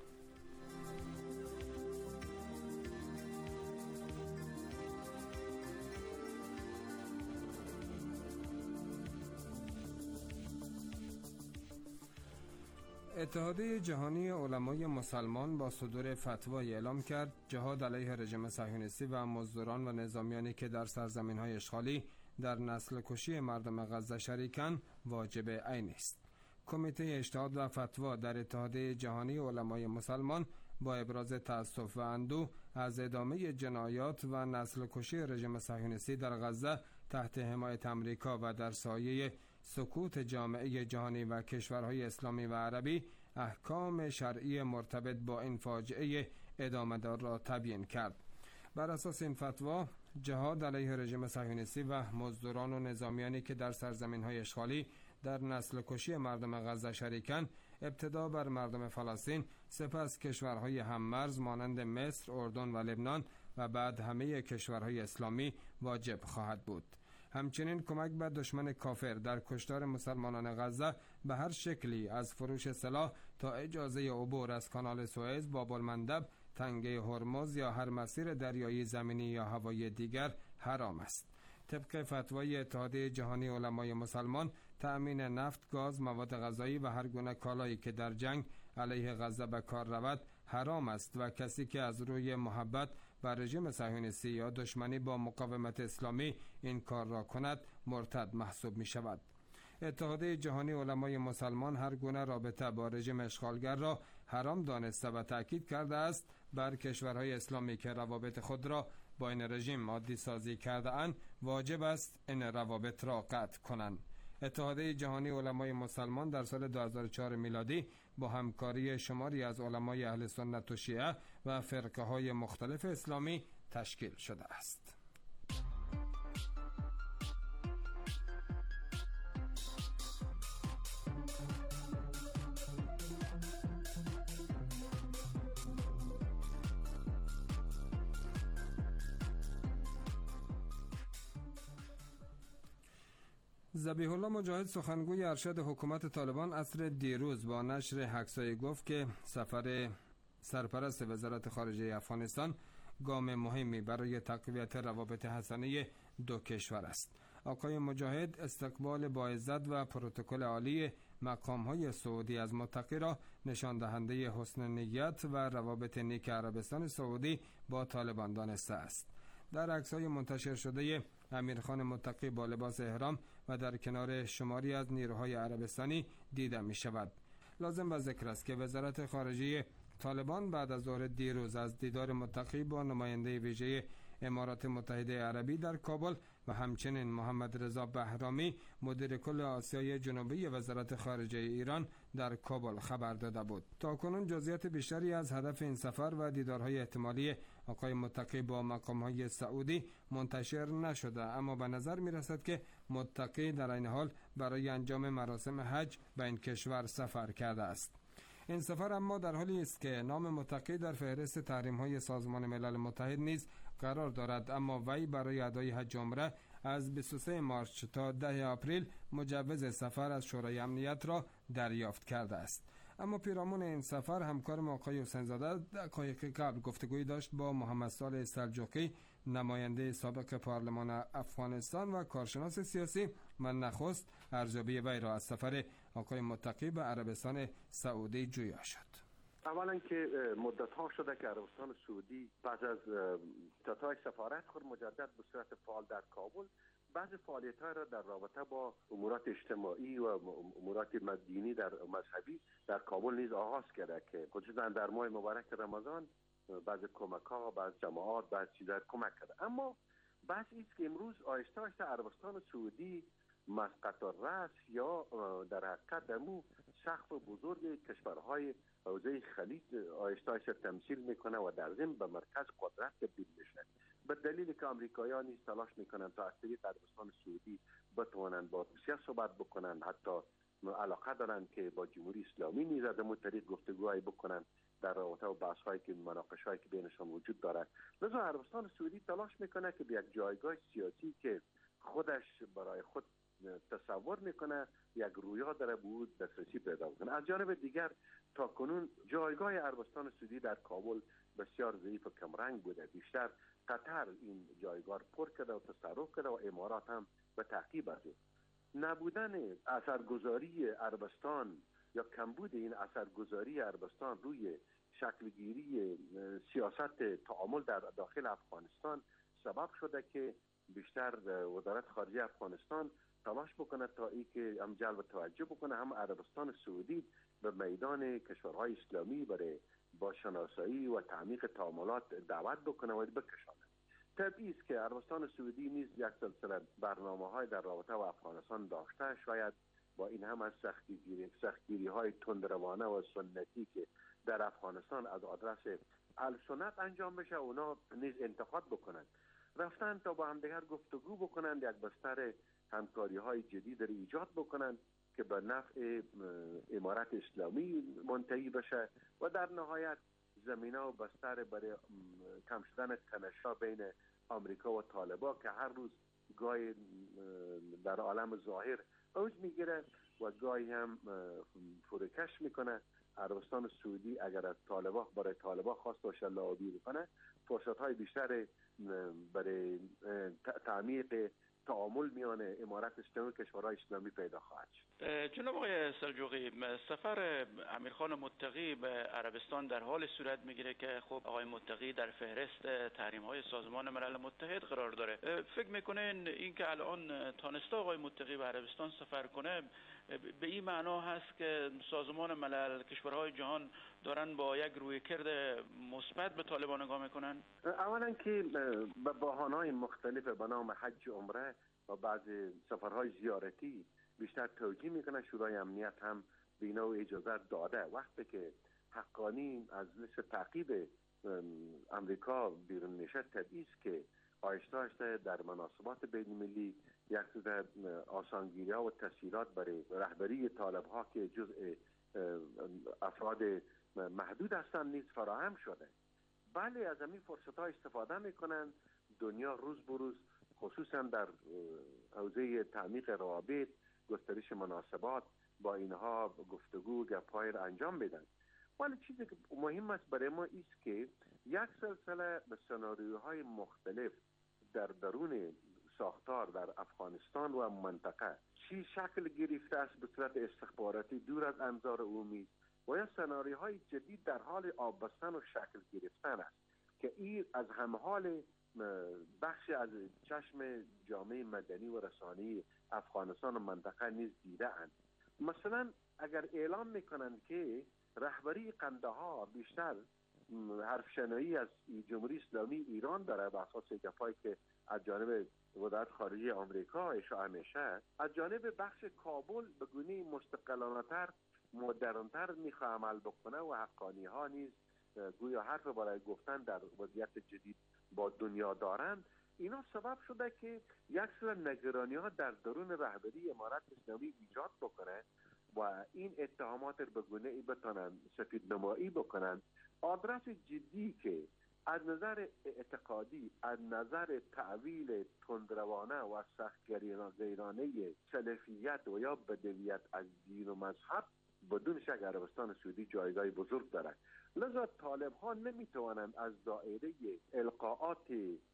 اتحادیه جهانی علمای مسلمان با صدور فتوای اعلام کرد جهاد علیه رژیم صهیونیستی و مزدوران و نظامیانی که در سرزمین‌های اشغالی در نسل کشی مردم غزه شریکن واجب عین است. کمیته اجتهاد و فتوا در اتحادیه جهانی علمای مسلمان با ابراز تأسف و اندوه از ادامه جنایات و نسل کشی رژیم صهیونیستی در غزه تحت حمایت آمریکا و در سایه سکوت جامعه جهانی و کشورهای اسلامی و عربی، احکام شرعی مرتبط با این فاجعه ادامه دار را تبیین کرد. بر اساس این فتوا، جهاد علیه رژیم صهیونیستی و مزدوران و نظامیانی که در سرزمین‌های اشغالی در نسل کشی مردم غزه شریکن، ابتدا بر مردم فلسطین، سپس کشورهای هممرز مانند مصر، اردن و لبنان و بعد همه کشورهای اسلامی واجب خواهد بود. همچنین کمک به دشمن کافر در کشتار مسلمانان غزه به هر شکلی، از فروش سلاح تا اجازه عبور از کانال سوئز، باب المندب، تنگه هرمز یا هر مسیر دریایی، زمینی یا هوایی دیگر حرام است. طبق فتوای اتحادیه جهانی علمای مسلمان، تأمین نفت، گاز، مواد غذایی و هر گونه کالایی که در جنگ علیه غزه به کار رود حرام است و کسی که از روی محبت و رژیم صهیونیستی یا دشمنی با مقاومت اسلامی این کار را کند مرتد محسوب می شود. اتحادیه جهانی علمای مسلمان هر گونه رابطه با رژیم اشغالگر را حرام دانسته و تأکید کرده است بر کشورهای اسلامی که روابط خود را با این رژیم عادی سازی کرده اند واجب است این روابط را قطع کنند. اتحادیه جهانی علمای مسلمان در سال 2004 میلادی با همکاری شماری از علمای اهل سنت و شیعه و فرقه های مختلف اسلامی تشکیل شده است. ذبیح الله مجاهد، سخنگوی ارشد حکومت طالبان، عصر دیروز با نشر حکسایی گفت که سفر سرپرست وزارت خارجه افغانستان گام مهمی برای تقویت روابط حسنه دو کشور است. آقای مجاهد استقبال با عزت و پروتکل عالی مقام‌های سعودی از متقی را نشان دهنده حسن نیت و روابط نیک عربستان سعودی با طالبان دانسته است. در عکس‌های منتشر شده امیرخان متقی با لباس احرام و در کنار شماری از نیروهای عربستانی دیده می شود. لازم به ذکر است که وزارت خارجه طالبان بعد از ظهر دیروز از دیدار متقی با نماینده ویژه امارات متحده عربی در کابل و همچنین محمد رضا بهرامی مدیر کل آسیای جنوبی وزارت خارجه ایران در کابل خبر داده بود. تاکنون جزئیات بیشتری از هدف این سفر و دیدارهای احتمالی آقای متقی با مقام‌های سعودی منتشر نشده، اما به نظر می‌رسد که متقی در این حال برای انجام مراسم حج به این کشور سفر کرده است. این سفر اما در حالی است که نام متقی در فهرست تحریم‌های سازمان ملل متحد نیز قرار دارد، اما وی برای ادای حج عمره از 23 مارس تا 10 آپریل مجوز سفر از شورای امنیت را دریافت کرده است. اما پیرامون این سفر همکار ما آقای حسین زاده دقایق قبل گفتگویی داشت با محمد صالح سلجوقی، نماینده سابق پارلمان افغانستان و کارشناس سیاسی، من نخست ارزیابی وی را از سفر آقای متقی به عربستان سعودی جویا شد. اولا که مدت ها شده که عربستان سعودی بعد از افتتاح سفارت خود مجدد به صورت فعال در کابل بعضی فعالیت ها را در رابطه با امورات اجتماعی و امورات دینی در مذهبی در کابل نیز آغاز کرده که خصوصا در ماه مبارک رمضان بعضی کمک ها، بعضی جماعات، بعضی چیزا کمک کرده. اما بحث است که امروز آهسته آهسته عربستان سعودی مسقط الرأس یا در حقیقت دمو سقف بزرگ کشورهای حوزه خلیج آهسته آهسته تمثیل میکنه و در ضمن به مرکز قدرت تبدیل میشه، به دلیلی که آمریکایی‌ها نیز تلاش میکنن تا از طریق عربستان سعودی بتوانند با روسیه صحبت بکنن، حتی علاقه دارن که با جمهوری اسلامی نیز از همون طریق گفتگوهایی بکنن در رابطه با بحث‌هایی که مناقشه‌ای که بینشان وجود داره. لذا عربستان سعودی تلاش میکنه که به یک جایگاه سیاسی که خودش برای خود تصور میکنه یک رویا داره بود دسترسی پیدا کنه. از جانب دیگر تا کنون جایگاه عربستان سعودی در کابل بسیار ضعیف و کمرنگ بوده. بیشتر قطر این جایگاه پر کرده و تصرف کرده و امارات هم به تعقیب از نبودن اثرگذاری عربستان یا کمبود این اثرگذاری عربستان روی شکلگیری سیاست تعامل در داخل افغانستان سبب شده که بیشتر وزارت خارجه افغانستان تلاش بکنه تا ای که هم جلب توجه بکنه هم عربستان سعودی به میدان کشورهای اسلامی برای با شناسایی و تعمیق تعاملات دعوت بکنه و بکشانه. طبیعی است که عربستان سعودی نیز یک سلسله برنامه‌های در رابطه با افغانستان داشته، شاید با این هم از سختگیری‌های تندروانه و سنتی که در افغانستان از آدرس السنت انجام بشه اونا نیز انتقاد بکنن، رفتن تا با همدیگر گفتگو بکنن، یک بستر همکاری‌های جدید را ایجاد بکنن که به نفع امارت اسلامی منتهی بشه و در نهایت زمینه و بستر برای کم شدن تنش‌ها بین آمریکا و طالبان که هر روز گاهی در عالم ظاهر اوج میگیره و گاهی هم فروکش میکنه. عربستان سعودی اگر از طالبان برای طالبان خواست و شلاعی بکنه فرصت‌های بیشتر برای تعمیق تعامل میان امارت اسلامی و کشورهای اسلامی پیدا خواهد شد. جناب آقای سلجوقی، سفر امیرخان متقی به عربستان در حال صورت میگیره که خب آقای متقی در فهرست تحریم‌های سازمان ملل متحد قرار داره. فکر میکنین این که الان تانسته آقای متقی به عربستان سفر کنه به این معنا هست که سازمان ملل، کشورهای جهان دارن با یک رویکرد مثبت به طالبان نگاه میکنن؟ اولا که به بهانه‌های مختلف به نام حج عمره و بعضی سفرهای زیارتی بیشتر توجیه میکنه. شورای امنیت هم به اینا اجازه داده. وقتی که حقانی از لیست تعقیب امریکا بیرون میشه طبیعی است که آهسته آهسته در مناسبات بین المللی یک سری آسانگیری‌ها و تسهیلات برای رهبری طالب‌ها که جزء افراد محدود هستند نیز فراهم شده. بله، از همین فرصت‌ها استفاده میکنن. دنیا روز به روز خصوصا در حوزه تعمیق روابط، گسترش مناسبات با اینها گفتگو گپ‌های را انجام بدن. ولی چیزی که مهم است برای ما است که یک سلسله سناریوهای مختلف در درون ساختار در افغانستان و منطقه چی شکل گرفته است به صورت استخباراتی دور از انظار عمومی و یا سناریوهای جدید در حال آب بستن و شکل گرفتن است که این از همحال بخش از چشم جامعه مدنی و رسانه‌ای افغانستان و منطقه نیز دیده اند. مثلا اگر اعلام میکنند که رهبری قندهار بیشتر حرف شنایی از جمهوری اسلامی ایران داره بر اساس گپایی که از جانب وزارت خارجه آمریکا اشاعه میشه، از جانب بخش کابل به گونه مستقلانه‌تر مدرن‌تر میخواه عمل بکنه و حقانی ها نیز گویا حرف برای گفتن در وضعیت جدید با دنیا دارند. اینا سبب شده که یک سری نگرانی ها در درون رهبری امارت اسلامی ایجاد بکنه و این اتهامات به گونه‌ای بتونن سفید نمایی بکنن. آدرس جدی که از نظر اعتقادی، از نظر تعویل تندروانه و سختگیرانه سلفیت و یا بدویت از دین و مذهب بدون شک عربستان سعودی جایگاه بزرگ دارد. لذا طالب ها نمیتوانند از دایره القاءات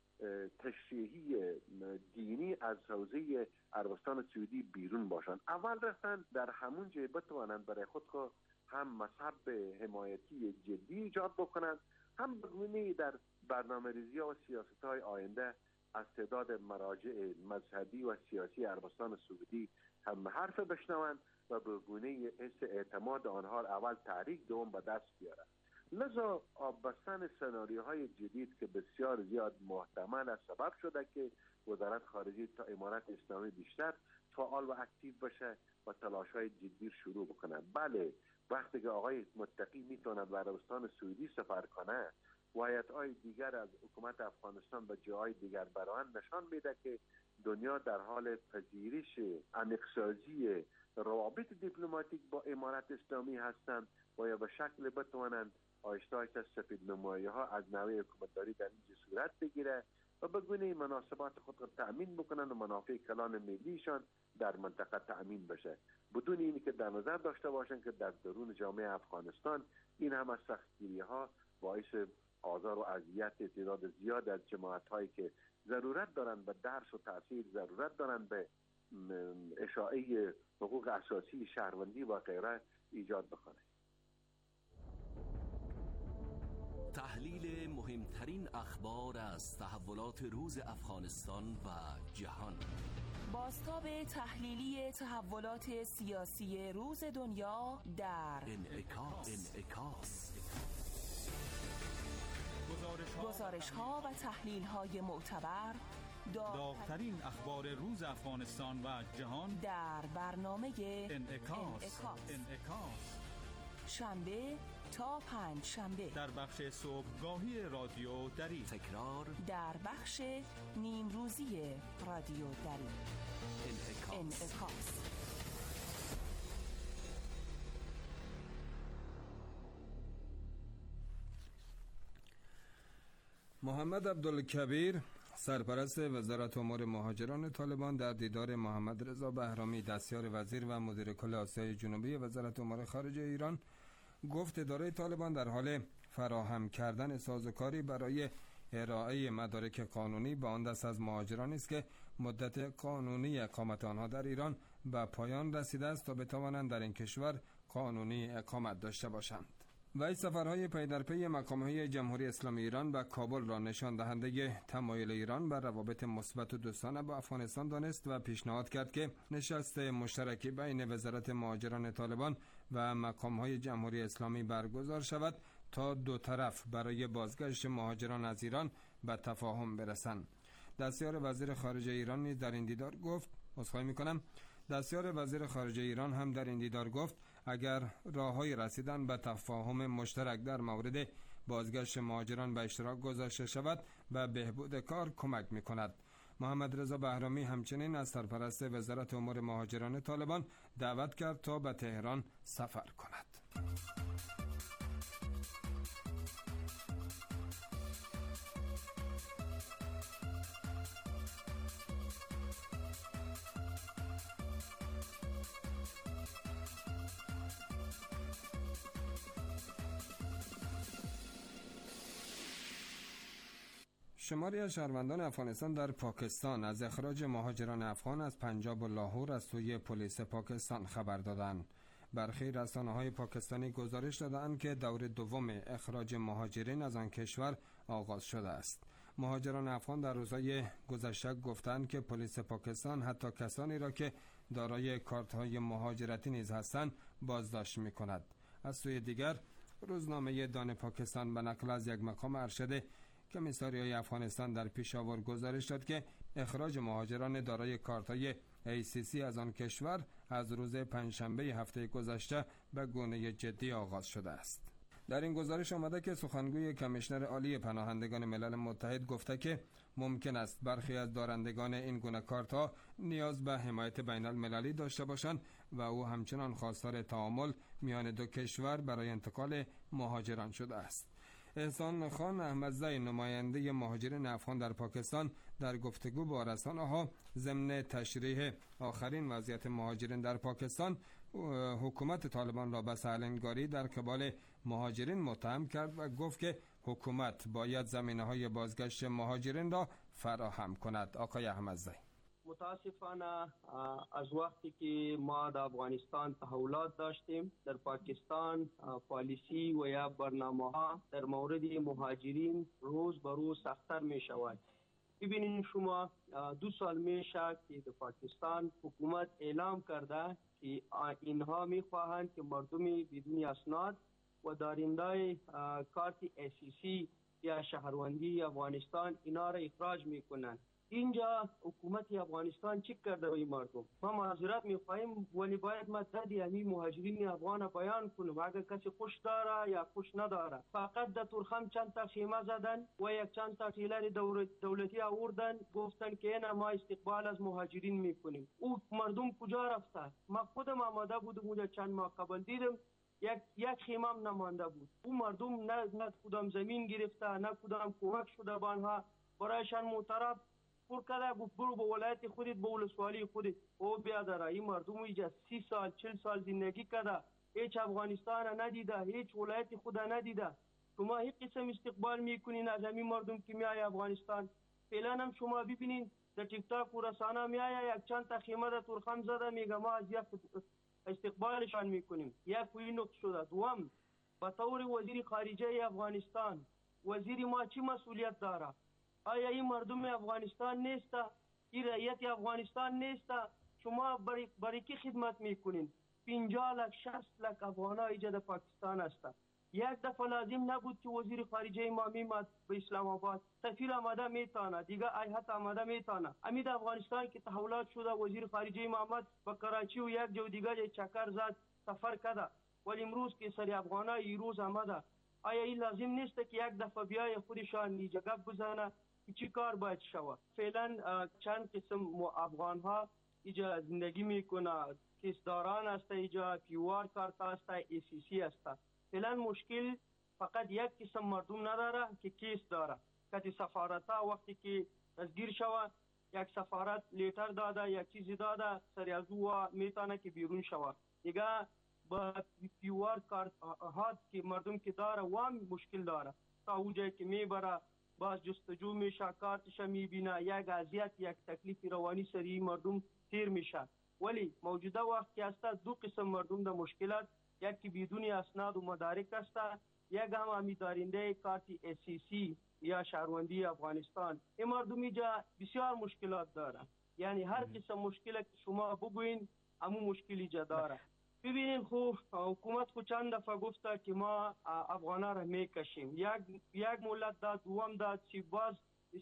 تشریحی دینی از حوزه عربستان سعودی بیرون باشند. اول رفتن در همون جای بتوانند برای خود که هم مذهب حمایتی جدی ایجاد بکنند، هم بگونی در برنامه ریزی و سیاست های آینده از تعداد مراجع مذهبی و سیاسی عربستان سعودی هم حرف بشنوند و بگونه حس اعتماد آنها اول تحریک دوم به دست بیارند. لذا آب بستن سناریوهای جدید که بسیار زیاد محتمل است سبب شده که وزارت خارجه تا امارت اسلامی بیشتر فعال و اکتیو بشه و تلاش‌های جدی شروع بکنه. بله، وقتی که آقای متقی میتونه به عربستان سعودی سفر کنه و هیئت‌های دیگر از حکومت افغانستان به جاهای دیگر برآیند، نشان میده که دنیا در حال پذیرش عمیق‌سازی روابط دیپلماتیک با امارت اسلامی هستند و یا به شکل بتوانند آهسته آهسته سفید نمایی ها از نوع حکومتداری در اینجا صورت بگیره و به گونه مناسبات خود را تأمین بکنن و منافع کلان ملیشان در منطقه تأمین بشه، بدون اینی که در نظر داشته باشن که در درون جامعه افغانستان این هم از سختگیری ها باعث آزار و اذیت تعداد زیاد از جماعت هایی که ضرورت دارن به درس و تحصیل، ضرورت دارن به اشاعه حقوق اساسی شهروندی و غیره ایجاد بکنه. تحلیل مهمترین اخبار از تحولات روز افغانستان و جهان. بازتاب تحلیلی تحولات سیاسی روز دنیا در انعکاس. گزارش‌ها و تحلیل‌های معتبر، داغ‌ترین اخبار روز افغانستان و جهان در برنامه انعکاس. شنبه تا پنج شنبه در بخش صبحگاهی رادیو دری، تکرار در بخش نیم روزی رادیو دری. انعکاس. محمد عبدالکبیر سرپرست وزارت امور مهاجران طالبان در دیدار محمد رضا بهرامی دستیار وزیر و مدیر کل آسیای جنوبی وزارت امور خارجه ایران گفت اداره طالبان در حال فراهم کردن سازوکاری برای ارائه مدارک قانونی به آن دست از مهاجرانی است که مدت قانونی اقامت آنها در ایران به پایان رسیده است تا بتوانند در این کشور قانونی اقامت داشته باشند. وی سفرهای پی در پی مقامهای جمهوری اسلامی ایران به کابل را نشان دهنده تمایل ایران بر روابط مثبت و دوستانه با افغانستان دانست و پیشنهاد کرد که نشست مشترکی بین وزارت مهاجران طالبان و مقامهای جمهوری اسلامی برگزار شود تا دو طرف برای بازگشت مهاجران از ایران به تفاهم برسند. دستیار وزیر خارجه ایران نیز در این دیدار گفت دستیار وزیر خارجه ایران هم در این دیدار گفت اگر راههای رسیدن به تفاهم مشترک در مورد بازگشت مهاجران به اشتراک گذاشته شود به بهبود کار کمک می‌کند. محمد رضا بهرامی همچنین از سرپرست وزارت امور مهاجران طالبان دعوت کرد تا به تهران سفر کند. شماری از شهروندان افغانستان در پاکستان از اخراج مهاجران افغان از پنجاب و لاهور از سوی پلیس پاکستان خبر دادند. برخی رسانه‌های پاکستانی گزارش دادند که دور دوم اخراج مهاجرین از آن کشور آغاز شده است. مهاجران افغان در روزهای گذشته گفتند که پلیس پاکستان حتی کسانی را که دارای کارت‌های مهاجرتی نیز هستند بازداشت می‌کند. از سوی دیگر روزنامه دان پاکستان به نقل از یک مقام ارشد کمیساریای افغانستان در پیشاور گزارش داد که اخراج مهاجران دارای کارت‌های ACC از آن کشور از روز پنجشنبه هفته گذشته به گونه جدی آغاز شده است. در این گزارش آمده که سخنگوی کمیشنر عالی پناهندگان ملل متحد گفته که ممکن است برخی از دارندگان این گونه کارت‌ها نیاز به حمایت بین المللی داشته باشند و او همچنان خواستار تعامل میان دو کشور برای انتقال مهاجران شده است. احسان خان احمدزی نماینده مهاجرین افغان در پاکستان در گفتگو با رسانه‌ها ضمن تشریح آخرین وضعیت مهاجرین در پاکستان حکومت طالبان را به سهل‌انگاری در قبال مهاجرین متهم کرد و گفت که حکومت باید زمینه‌های بازگشت مهاجرین را فراهم کند. آقای احمدزی: متاسفانه از وقتی که ما در افغانستان تحولات داشتیم، در پاکستان پالیسی و یا برنامه‌ها در مورد مهاجرین روز به روز سخت‌تر می شود. ببینید شما 2 سال میشه که در پاکستان حکومت اعلام کرده که اینها میخواهند که مردم بدون اسناد و دارندای کارت ACC یا شهروندی افغانستان اینا را اخراج میکنند. اینجا حکومت افغانستان چی کرده به این مردم؟ ما معذرت میخواهیم ولی باید ما درد همین مهاجرین افغان بیان کنیم. اگر کسی خوش داره یا خوش نداره، فقط در تورخم چند تا خیمه زدن و یک چند تا ټیلر دولتی آوردن، گفتن که اینا ما استقبال از مهاجرین میکنیم. او مردم کجا رفته؟ ما خودم آماده بودم اونجا چند ماه قبل دیدم یک خیمه هم نمانده بود. او مردم نه کدام زمین گرفته، نه کدام کمک شده به آنها، برایشان معترف پرکده گفت برو به ولایت خودت، به ولسوالی خودت. او بیادره این مردم اینجا 30 سال 40 سال زندگی کرده، هیچ افغانستان ندیده، هیچ ولایت خود ندیده. شما هیچ قسم استقبال میکنین از همین مردم که میای افغانستان؟ فعلا هم شما ببینین در تیک تاک و رسانه میای یک چند تا خیمه در تورخم زده، میگه ما از یک استقبالشان میکنیم. یک وی نقطه شده. دوم، به طور وزیر خارجه افغانستان، وزیر ما چی مسئولیت داره؟ آیا این مردم افغانستان نیست؟ این رعیت افغانستان نیست؟ شما برای کی خدمت میکنین؟ 50 لک 60 لک افغانا اینجا در پاکستان هستند. یک دفعه لازم نبود که وزیر خارجه ما میمد به اسلام آباد، سفیر آمده میتانه، دیگه ایهات آمده میتانه. امید افغانستان که تحولات شده، وزیر خارجه محمد به کراچی و یک جو دیگه چکر زد، سفر کرده، ولی امروز که سری افغانا ایروز آمده. آیا این لازم نیست که یک دفعه بیای خودشان اینجا گپ بزنه که چی کار باید شود؟ فعلا چند قسم افغان ها اینجا زندگی میکنه، کیسداران هست، اینجا پیوار کارت هست، ACC هست. فعلا مشکل فقط یک قسم مردم نداره که کیس داره. کتی سفارت ها وقتی که دستگیر شود، یک سفارت لیتر داده، یک چیزی داده، سری از او میتونه که بیرون شود. دیگه با پیوار کارت ها که مردم که داره وام مشکل داره، تا اونجایی که میبره باز جستجو میشه، کارتش میبینه، یک اذیت یک تکلیف روانی سری مردم تیر میشه. ولی موجوده وقت که هسته 2 قسم مردم در مشکلات، یکی بدون اسناد و مدارک هسته، یک هم همی دارنده کارت ACC یا شهروندی افغانستان. این مردم اینجا بسیار مشکلات داره، یعنی هر قسم مشکل که شما بگوین همون مشکلی اینجا داره. ببینید خوب حکومت خود چند دفعه گفته که ما افغانا را میکشیم، یک مولت داد، دوم داد، باز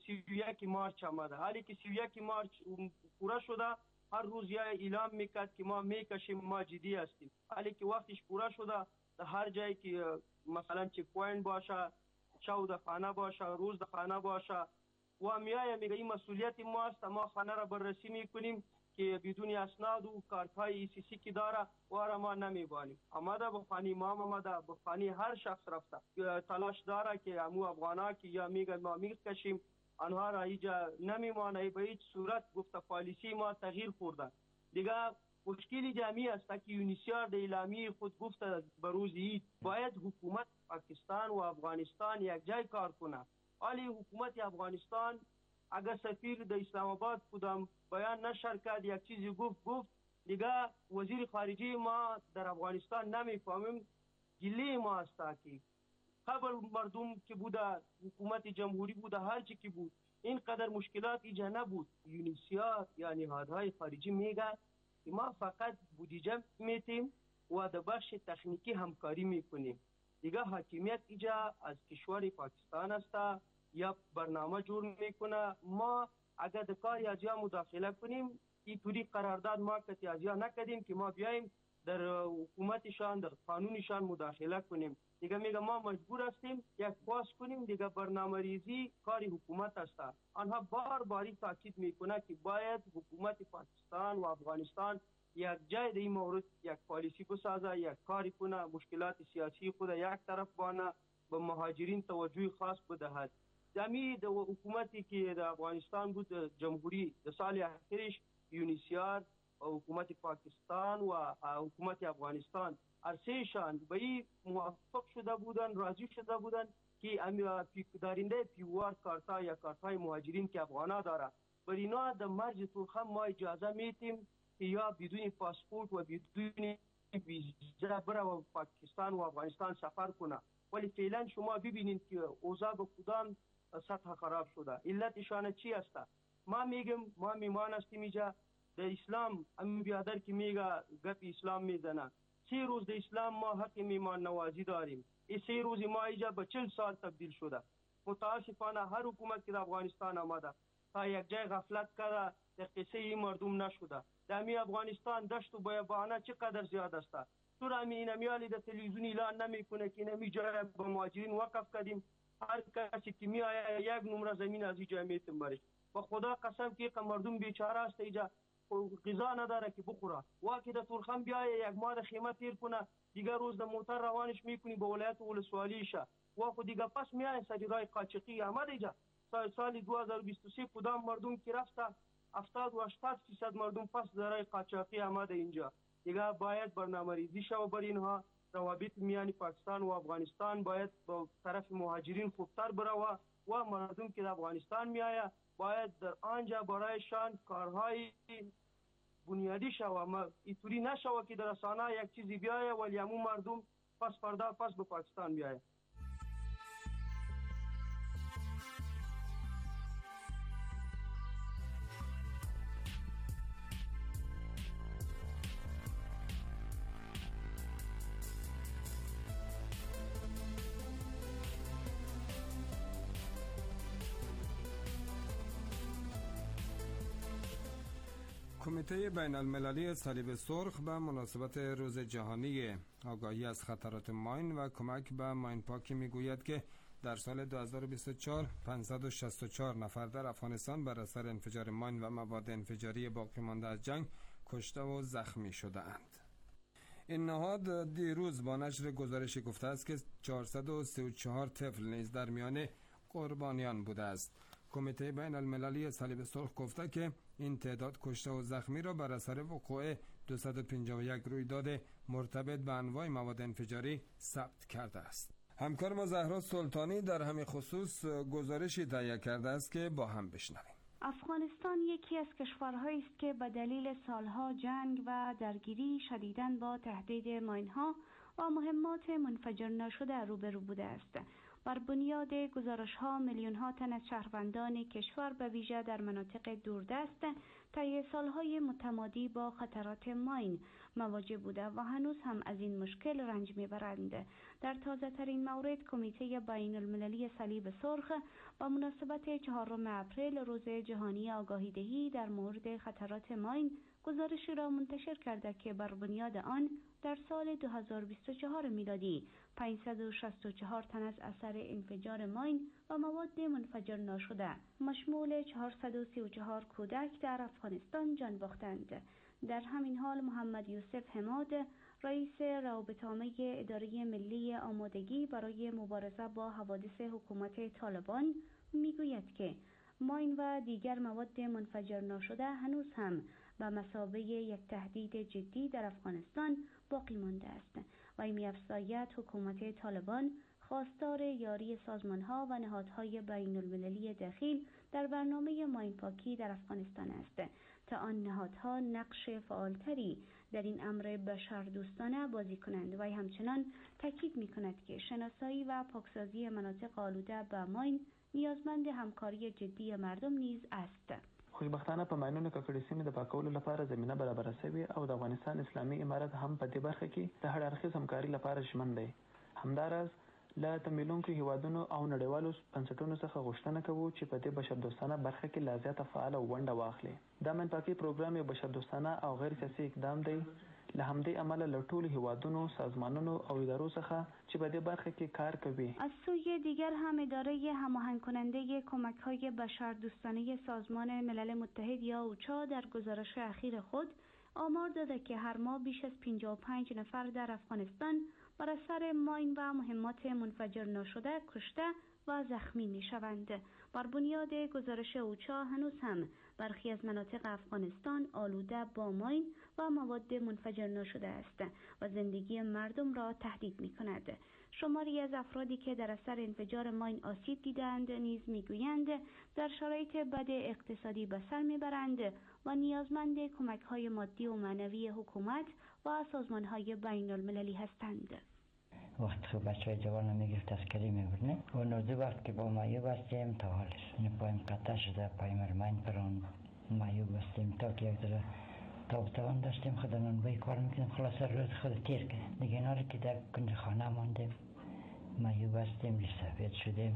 31 مارچ آمده. حالی که 31 مارچ پورا شده، هر روز یا اعلام میکرد که ما میکشیم، ما جدی هستیم. حالی که وقتش پورا شده، در هر جایی که مثلا چک پوینت باشه، شو خانه باشه، روز خانه باشه، و میایه میگه این مسئولیت ما است، ما خانه را بررسی میکنیم که بدون اسناد و کارت های ACC که داره و ما نمیبانیم. آمده به خانی ما، آمده به خانی هر شخص رفته، تلاش داره که امو افغانا که یا میگن ما میکشیم، آنها را اینجا نمیمانه. به هیچ صورت گفته پالیسی ما تغییر خورده. دیگه مشکلی جمعی است که یونیسیار در اعلامیه خود گفته به روز عید باید حکومت پاکستان و افغانستان یک جای کار کنه. ولی حکومت افغانستان اگر سفیر در اسلام آباد کدام بیان نشر کرد، یک چیزی گفت دیگه وزیر خارجه ما در افغانستان نمیفهمیم. گله ما است که قبل مردم که بوده، حکومت جمهوری بوده، هر چی که بود، اینقدر مشکلات ایجا نبود. یونیسیار یا نهادهای خارجی میگه که ما فقط بودجه میتیم و در بخش تکنیکی همکاری میکنیم. دیگه حاکمیت ایجا از کشور پاکستان است یا برنامه جور میکنه. ما اگر در کاری از یا مداخله کنیم، اینطوری قرارداد ما کتی از یا نکردیم که ما بیاییم در حکومتشان، در قانونشان مداخله کنیم. دیگه میگه ما مجبور هستیم یک پاس کنیم. دیگه برنامه ریزی کاری حکومت است. آنها بار تاکید میکنه که باید حکومت پاکستان و افغانستان یک جای در این مورد یک پالیسی بسازه، یک کاری کنه، مشکلات سیاسی خود یک طرف بانه، به مهاجرین توجه خاص بدهد. دمی در حکومتی که در افغانستان بود، جمهوری، در سال اخیرش یونیسیار و حکومت پاکستان و حکومت افغانستان ارسهشان به این موافق شده بودن، راضی شده بودن که دارنده پیوار کارتا یا کارتای مهاجرین که افغانا داره، بر اینا در مرج تورخم ما اجازه میتیم که یا بدون پاسپورت و بدون ویزا بره و پاکستان و افغانستان سفر کنه. ولی فعلا شما ببینید که اوضاع به کدام سطح خراب شده. علتشان چی است؟ ما میگم ما میمان هستیم اینجا در اسلام. امی بیادر که میگه گپ اسلام میزنه، 3 روز در اسلام ما حق میمان نوازی داریم. این 3 روز ما اینجا به 40 سال تبدیل شده. متاسفانه هر حکومت که در افغانستان آمده تا یک جای غفلت کرده، در قصه این مردم نشده. در می افغانستان دشت و بیابانه چقدر زیاد است. تو را می نمیالی در تلویزیون اعلان نمیکنه که نمی جای به مهاجرین وقف کردیم، هر کسی که می آید یک نمره زمین از اینجا میتون برش. با خدا قسم که مردم بیچاره است اینجا، غذا نداره که بخوره. واقعی در تورخم بیایه یک ماه خیمه تیر کنه، دیگر روز در موتر روانش میکنی به ولایت ولسوالیشه. واقعی دیگر پس میایه سریرای قاچقی آمد اینجا. سال 2023 کدام مردم که رفته 70 و 80% مردم پس درای قاچاقی آمده اینجا. دیگه باید برنامه ریزی شو بر اینها. روابط میان پاکستان و افغانستان باید به طرف مهاجرین خوبتر بره و مردم که در افغانستان میایه باید در آنجا برایشان کارهای بنیادی شوه. اینطوری نشوه که در رسانه یک چیزی بیایه ولی همون مردم پس فردا پس به پاکستان بیایه. کمیته بین المللی صلیب سرخ به مناسبت روز جهانی آگاهی از خطرات ماین و کمک به ماین پاکی میگوید که در سال 2024 564 نفر در افغانستان بر اثر انفجار ماین و مواد انفجاری باقی مانده از جنگ کشته و زخمی شده اند. این نهاد دیروز با نشر گزارشی گفته است که 434 طفل نیز در میان قربانیان بوده است. کمیته بین المللی صلیب سرخ گفته که این تعداد کشته و زخمی را بر اثر وقوع 251 رویداد مرتبط به انواع مواد انفجاری ثبت کرده است. همکار ما زهرا سلطانی در همین خصوص گزارشی تهیه کرده است که با هم بشنویم. افغانستان یکی از کشورهایی است که به دلیل سالها جنگ و درگیری شدیداً با تهدید ماین‌ها و مهمات منفجر نشده روبرو بوده است. بر بنیاد گزارش‌ها میلیون‌ها تن از شهروندان کشور به ویژه در مناطق دوردست طی سالهای متمادی با خطرات ماین مواجه بوده و هنوز هم از این مشکل رنج می‌برند. در تازه‌ترین مورد کمیته بین المللی صلیب سرخ با مناسبت 4 اپریل روز جهانی آگاهی دهی در مورد خطرات ماین گزارشی را منتشر کرده که بر بنیاد آن در سال 2024 میلادی 564 تن از اثر انفجار ماین و مواد منفجر ناشده مشمول 434 کودک در افغانستان جان باختند. در همین حال محمد یوسف حماد رئیس روابط‌عامه اداره ملی آمادگی برای مبارزه با حوادث حکومت طالبان میگوید که ماین و دیگر مواد منفجر ناشده هنوز هم به مثابه یک تهدید جدی در افغانستان باقی مانده است و می‌افزاید حکومت طالبان خواستار یاری سازمان‌ها و نهادهای بین‌المللی دخیل در برنامه ماین پاکی در افغانستان است تا آن نهادها نقش فعالتری در این امر بشردوستانه بازی کنند و همچنان تاکید می‌کند که شناسایی و پاکسازی مناطق آلوده به ماین نیازمند همکاری جدی مردم نیز است. خوشبختانه په ماینونو ککړې سیمې د پاکولو لپاره زمینه برابره شوې او د افغانستان اسلامي امارت هم په دې برخه کې د هر اړخیز همکاري لپاره ژمن دی. همداراز له تمویلونکو هیوادونو او نړیوالو بنسټونو څخه غوښتنه کوو چې په دې بشردوستانه برخه کې لا زیاته فعاله ونډه واخلي. دا ماین پاکي پروګرام یو بشردوستانه او غیر سیاسي اقدام دی. له همدې امله له ټولو هیوادونو، سازمانونو او ادارو څخه چې په دې برخه کې کار کوي. از سوی دیگر هم اداره هماهنگ کننده کمک‌های بشردوستانه سازمان ملل متحد یا اوچا در گزارش اخیر خود آمار داده که هر ماه بیش از 55 نفر در افغانستان بر اثر ماین و مهمات منفجر ناشده کشته و زخمی می‌شوند. بر بنیاد گزارش اوچا هنوز هم برخی از مناطق افغانستان آلوده با ماین و مواد منفجر ناشده است و زندگی مردم را تهدید می‌کند. شماری از افرادی که در اثر انفجار ماین آسیب دیدند نیز می‌گویند در شرایط بد اقتصادی به سر می‌برند و نیازمند کمک‌های مادی و معنوی حکومت و سازمان‌های بین‌المللی هستند. وقت که بچه های جوان میگرفت تذکری میبرنه و نوزه وقت که با مایو بستیم تا حالش پایم قطع شده پایم رمین پران مایو بستیم تا که یک ذره تابتوان داشتیم خود نانبای کار میکنیم خلاصه روز خود تیر که دیگه اینا رو که در کنج خانه ماندیم مایو بستیم لسفید شدیم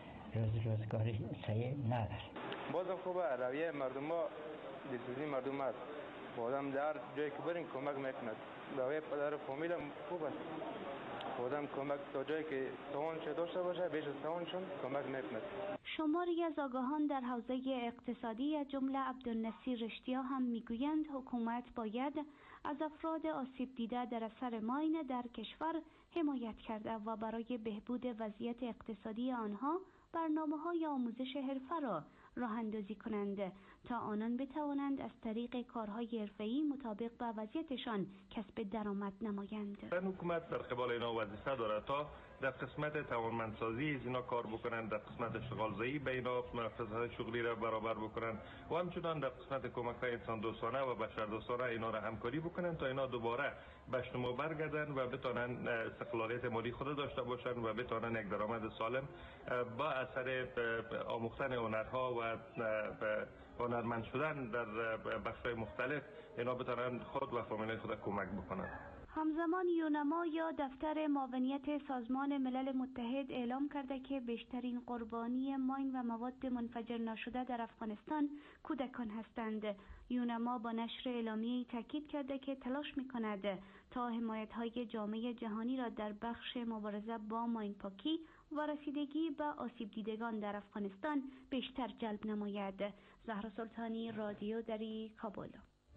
روزگاری سعی نداریم. بازم خوبه رویه مردم ها دلسوزی مردم هست با آدم در جایی که برین کمک میکند رویه پدر فامیل هم خوب است آدم کمک تا جایی که توانش داشته باشه بیش از توانشون کمک میکند. شماری از آگاهان در حوزه اقتصادی از جمله عبدالنصیر رشتیا هم میگویند حکومت باید از افراد آسیب دیده در اثر ماین در کشور حمایت کرده و برای بهبود وضعیت اقتصادی آنها برنامه‌های آموزش حرفه را راه اندازی کنند تا آنان بتوانند از طریق کارهای حرفه‌ای مطابق با وضعیتشان کسب درآمد نمایند. حکومت در قبال اینا وظیفه داره تا در قسمت توانمندسازی اینا کار بکنند، در قسمت اشغالزایی به اینا فضای شغلی را برابر بکنند و همچنان در قسمت کمک‌های انسان دوستانه و بشردوستانه اینا را همکاری بکنند تا اینا دوباره به اجتماع برگردن و بتونن استقلالیت مالی خود داشته باشند و بتونن یک درآمد سالم با اثر آموختن هنرها و هنرمند شدن در بخش‌های مختلف اینا بتونن خود و فامیل خود کمک بکنن. همزمان یونما یا دفتر معاونیت سازمان ملل متحد اعلام کرده که بیشترین قربانی ماین و مواد منفجر ناشده در افغانستان کودکان هستند. یونما با نشر اعلامیه‌ای تاکید کرده که تلاش می‌کند تا حمایت‌های جامعه جهانی را در بخش مبارزه با ماین پاکی و رسیدگی به آسیب دیدگان در افغانستان بیشتر جلب نماید. زهرا سلطانی، رادیو دری، کابل.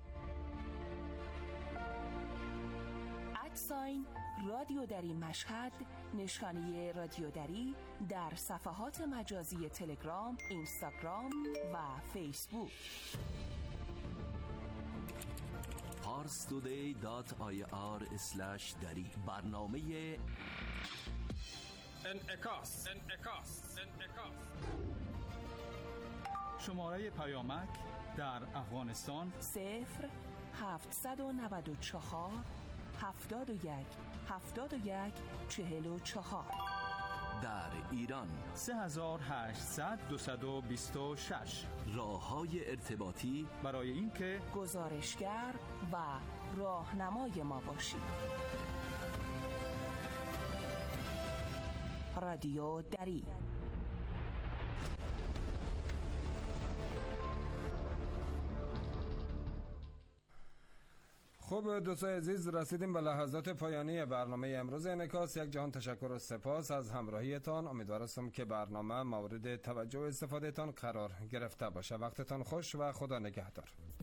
ساین رادیو دری مشهد، نشانی رادیو دری در صفحات مجازی تلگرام، اینستاگرام و فیسبوک. parstoday.ir/dari برنامه انعکاس. شماره پیامک در افغانستان 0794 71 در ایران 3800-226. راه‌های ارتباطی برای اینکه گزارشگر و راهنمای ما باشید. رادیو دری. خب دوستای عزیز، رسیدیم به لحظات پایانی برنامه امروز انعکاس. یک جهان تشکر و سپاس از همراهیتان. امیدوارم که برنامه مورد توجه و استفادهتان قرار گرفته باشه. وقتتان خوش و خدا نگهدار.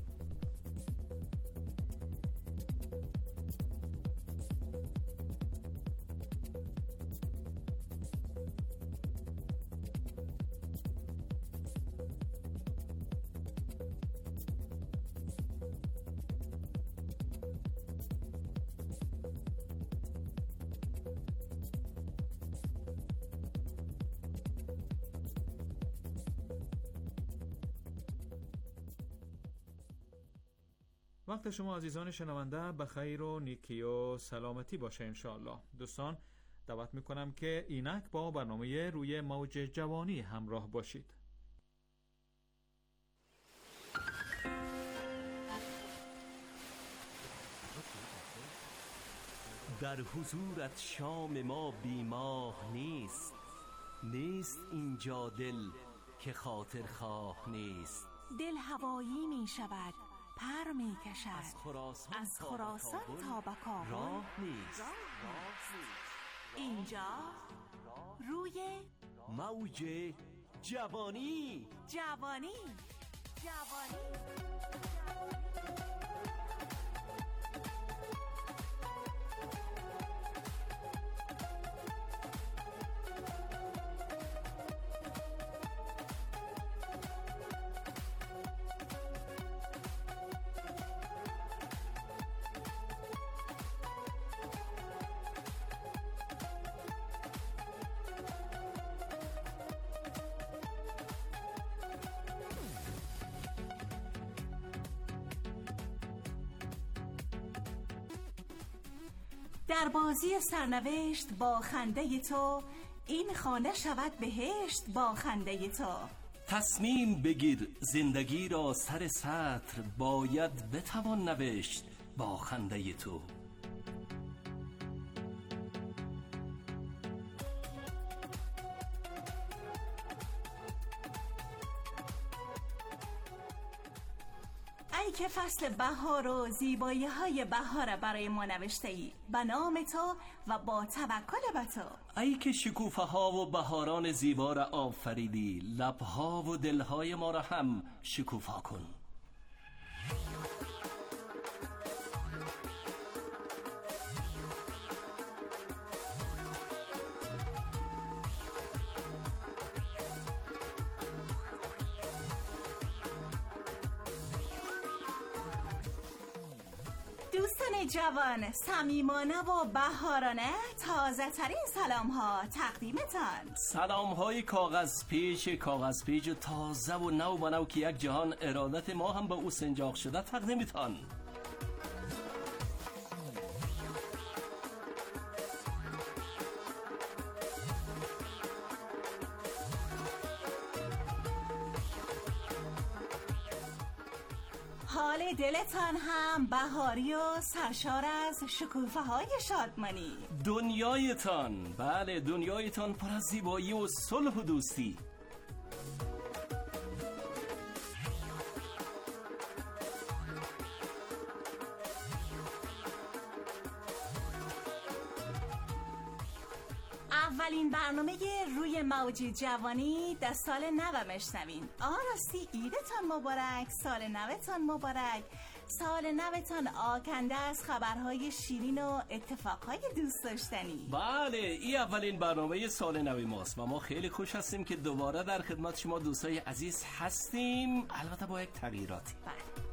وقت شما عزیزان شنونده به خیر و نیکی و سلامتی باشه انشاءالله. دوستان دعوت میکنم که اینک با برنامه روی موج جوانی همراه باشید. در حضورت شام ما بیماه نیست، نیست اینجا دل که خاطر خواه نیست. دل هوایی می شود، پر می کشد از خراسان تا به کابل، راه نیست. اینجا روی موج جوانی. در بازی سرنوشت با خنده تو، این خانه شود بهشت با خنده تو. تصمیم بگیر زندگی را سر سطر باید بتوان نوشت با خنده تو. ای که فصل بهار و زیبایی های بهار برای ما نوشته ای، به نام تو و با توکل به تو. ای که شکوفه ها و بهاران زیبا را آفریدی، لبها و دلهای ما را هم شکوفا کن. دوستان جوان، صمیمانه و بهارانه تازه ترین سلام ها تقدیمتان. سلام های کاغذ پیچ تازه و نو به نو که یک جهان ارادت ما هم به او سنجاق شده تقدیمتان. حال دلتان هم بهاری و سرشار از شکوفه های شادمانی. دنیایتان، بله دنیایتان پر از زیبایی و صلح و دوستی. اولین برنامه روی موج جوانی در سال نو مشنوین. راستی ایدتان مبارک، سال نوتان مبارک، سال نوتان آکنده از خبرهای شیرین و اتفاقهای دوست داشتنی. بله این اولین برنامه سال نو ماست و ما خیلی خوش هستیم که دوباره در خدمت شما دوستای عزیز هستیم، البته با یک تغییراتی. بله.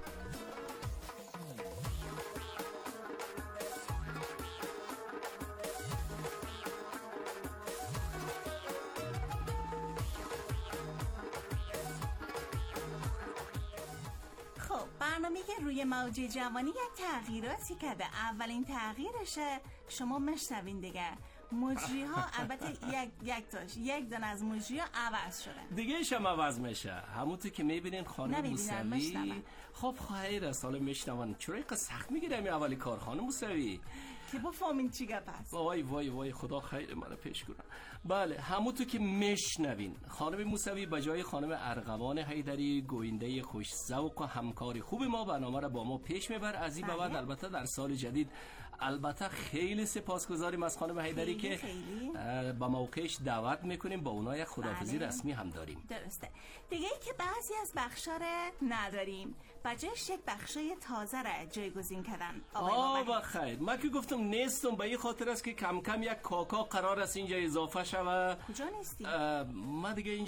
برنامه روی موج جوانی یک تغییراتی کرده. اولین تغییرشه شما مشنوین دیگه، موجی ها البته یک دونه از موجی ها عوض شده، دیگه هم عوض میشه. همونطور که میبینین خانم موسوی، خب خیر از حالا میشنون چرا یک سخت میگیره این اولی کار خانم موسوی که بفهمین چی گپ است. وای وای وای خدا خیر منو پیش کنه. بله همونطور که میشنوین خانم موسوی به جای خانم ارغوان حیدری گوینده خوش ذوق و همکاری خوب ما برنامه را با ما پیش میبر. از این به بعد البته در سال جدید البته خیلی سپاسگزاریم از خانم حیدری که با موقعش دعوت میکنیم، با اونها یک خداحافظی رسمی هم داریم. درسته دیگه که بعضی از بخشا نداریم، بجاش یک بخشای تازه را جایگزین کردن. آقا خیر من که گفتم نیستم به این خاطر است که کم کم یک کاکا قرار است اینجا اضافه شود. کجا نیستی؟ من دیگه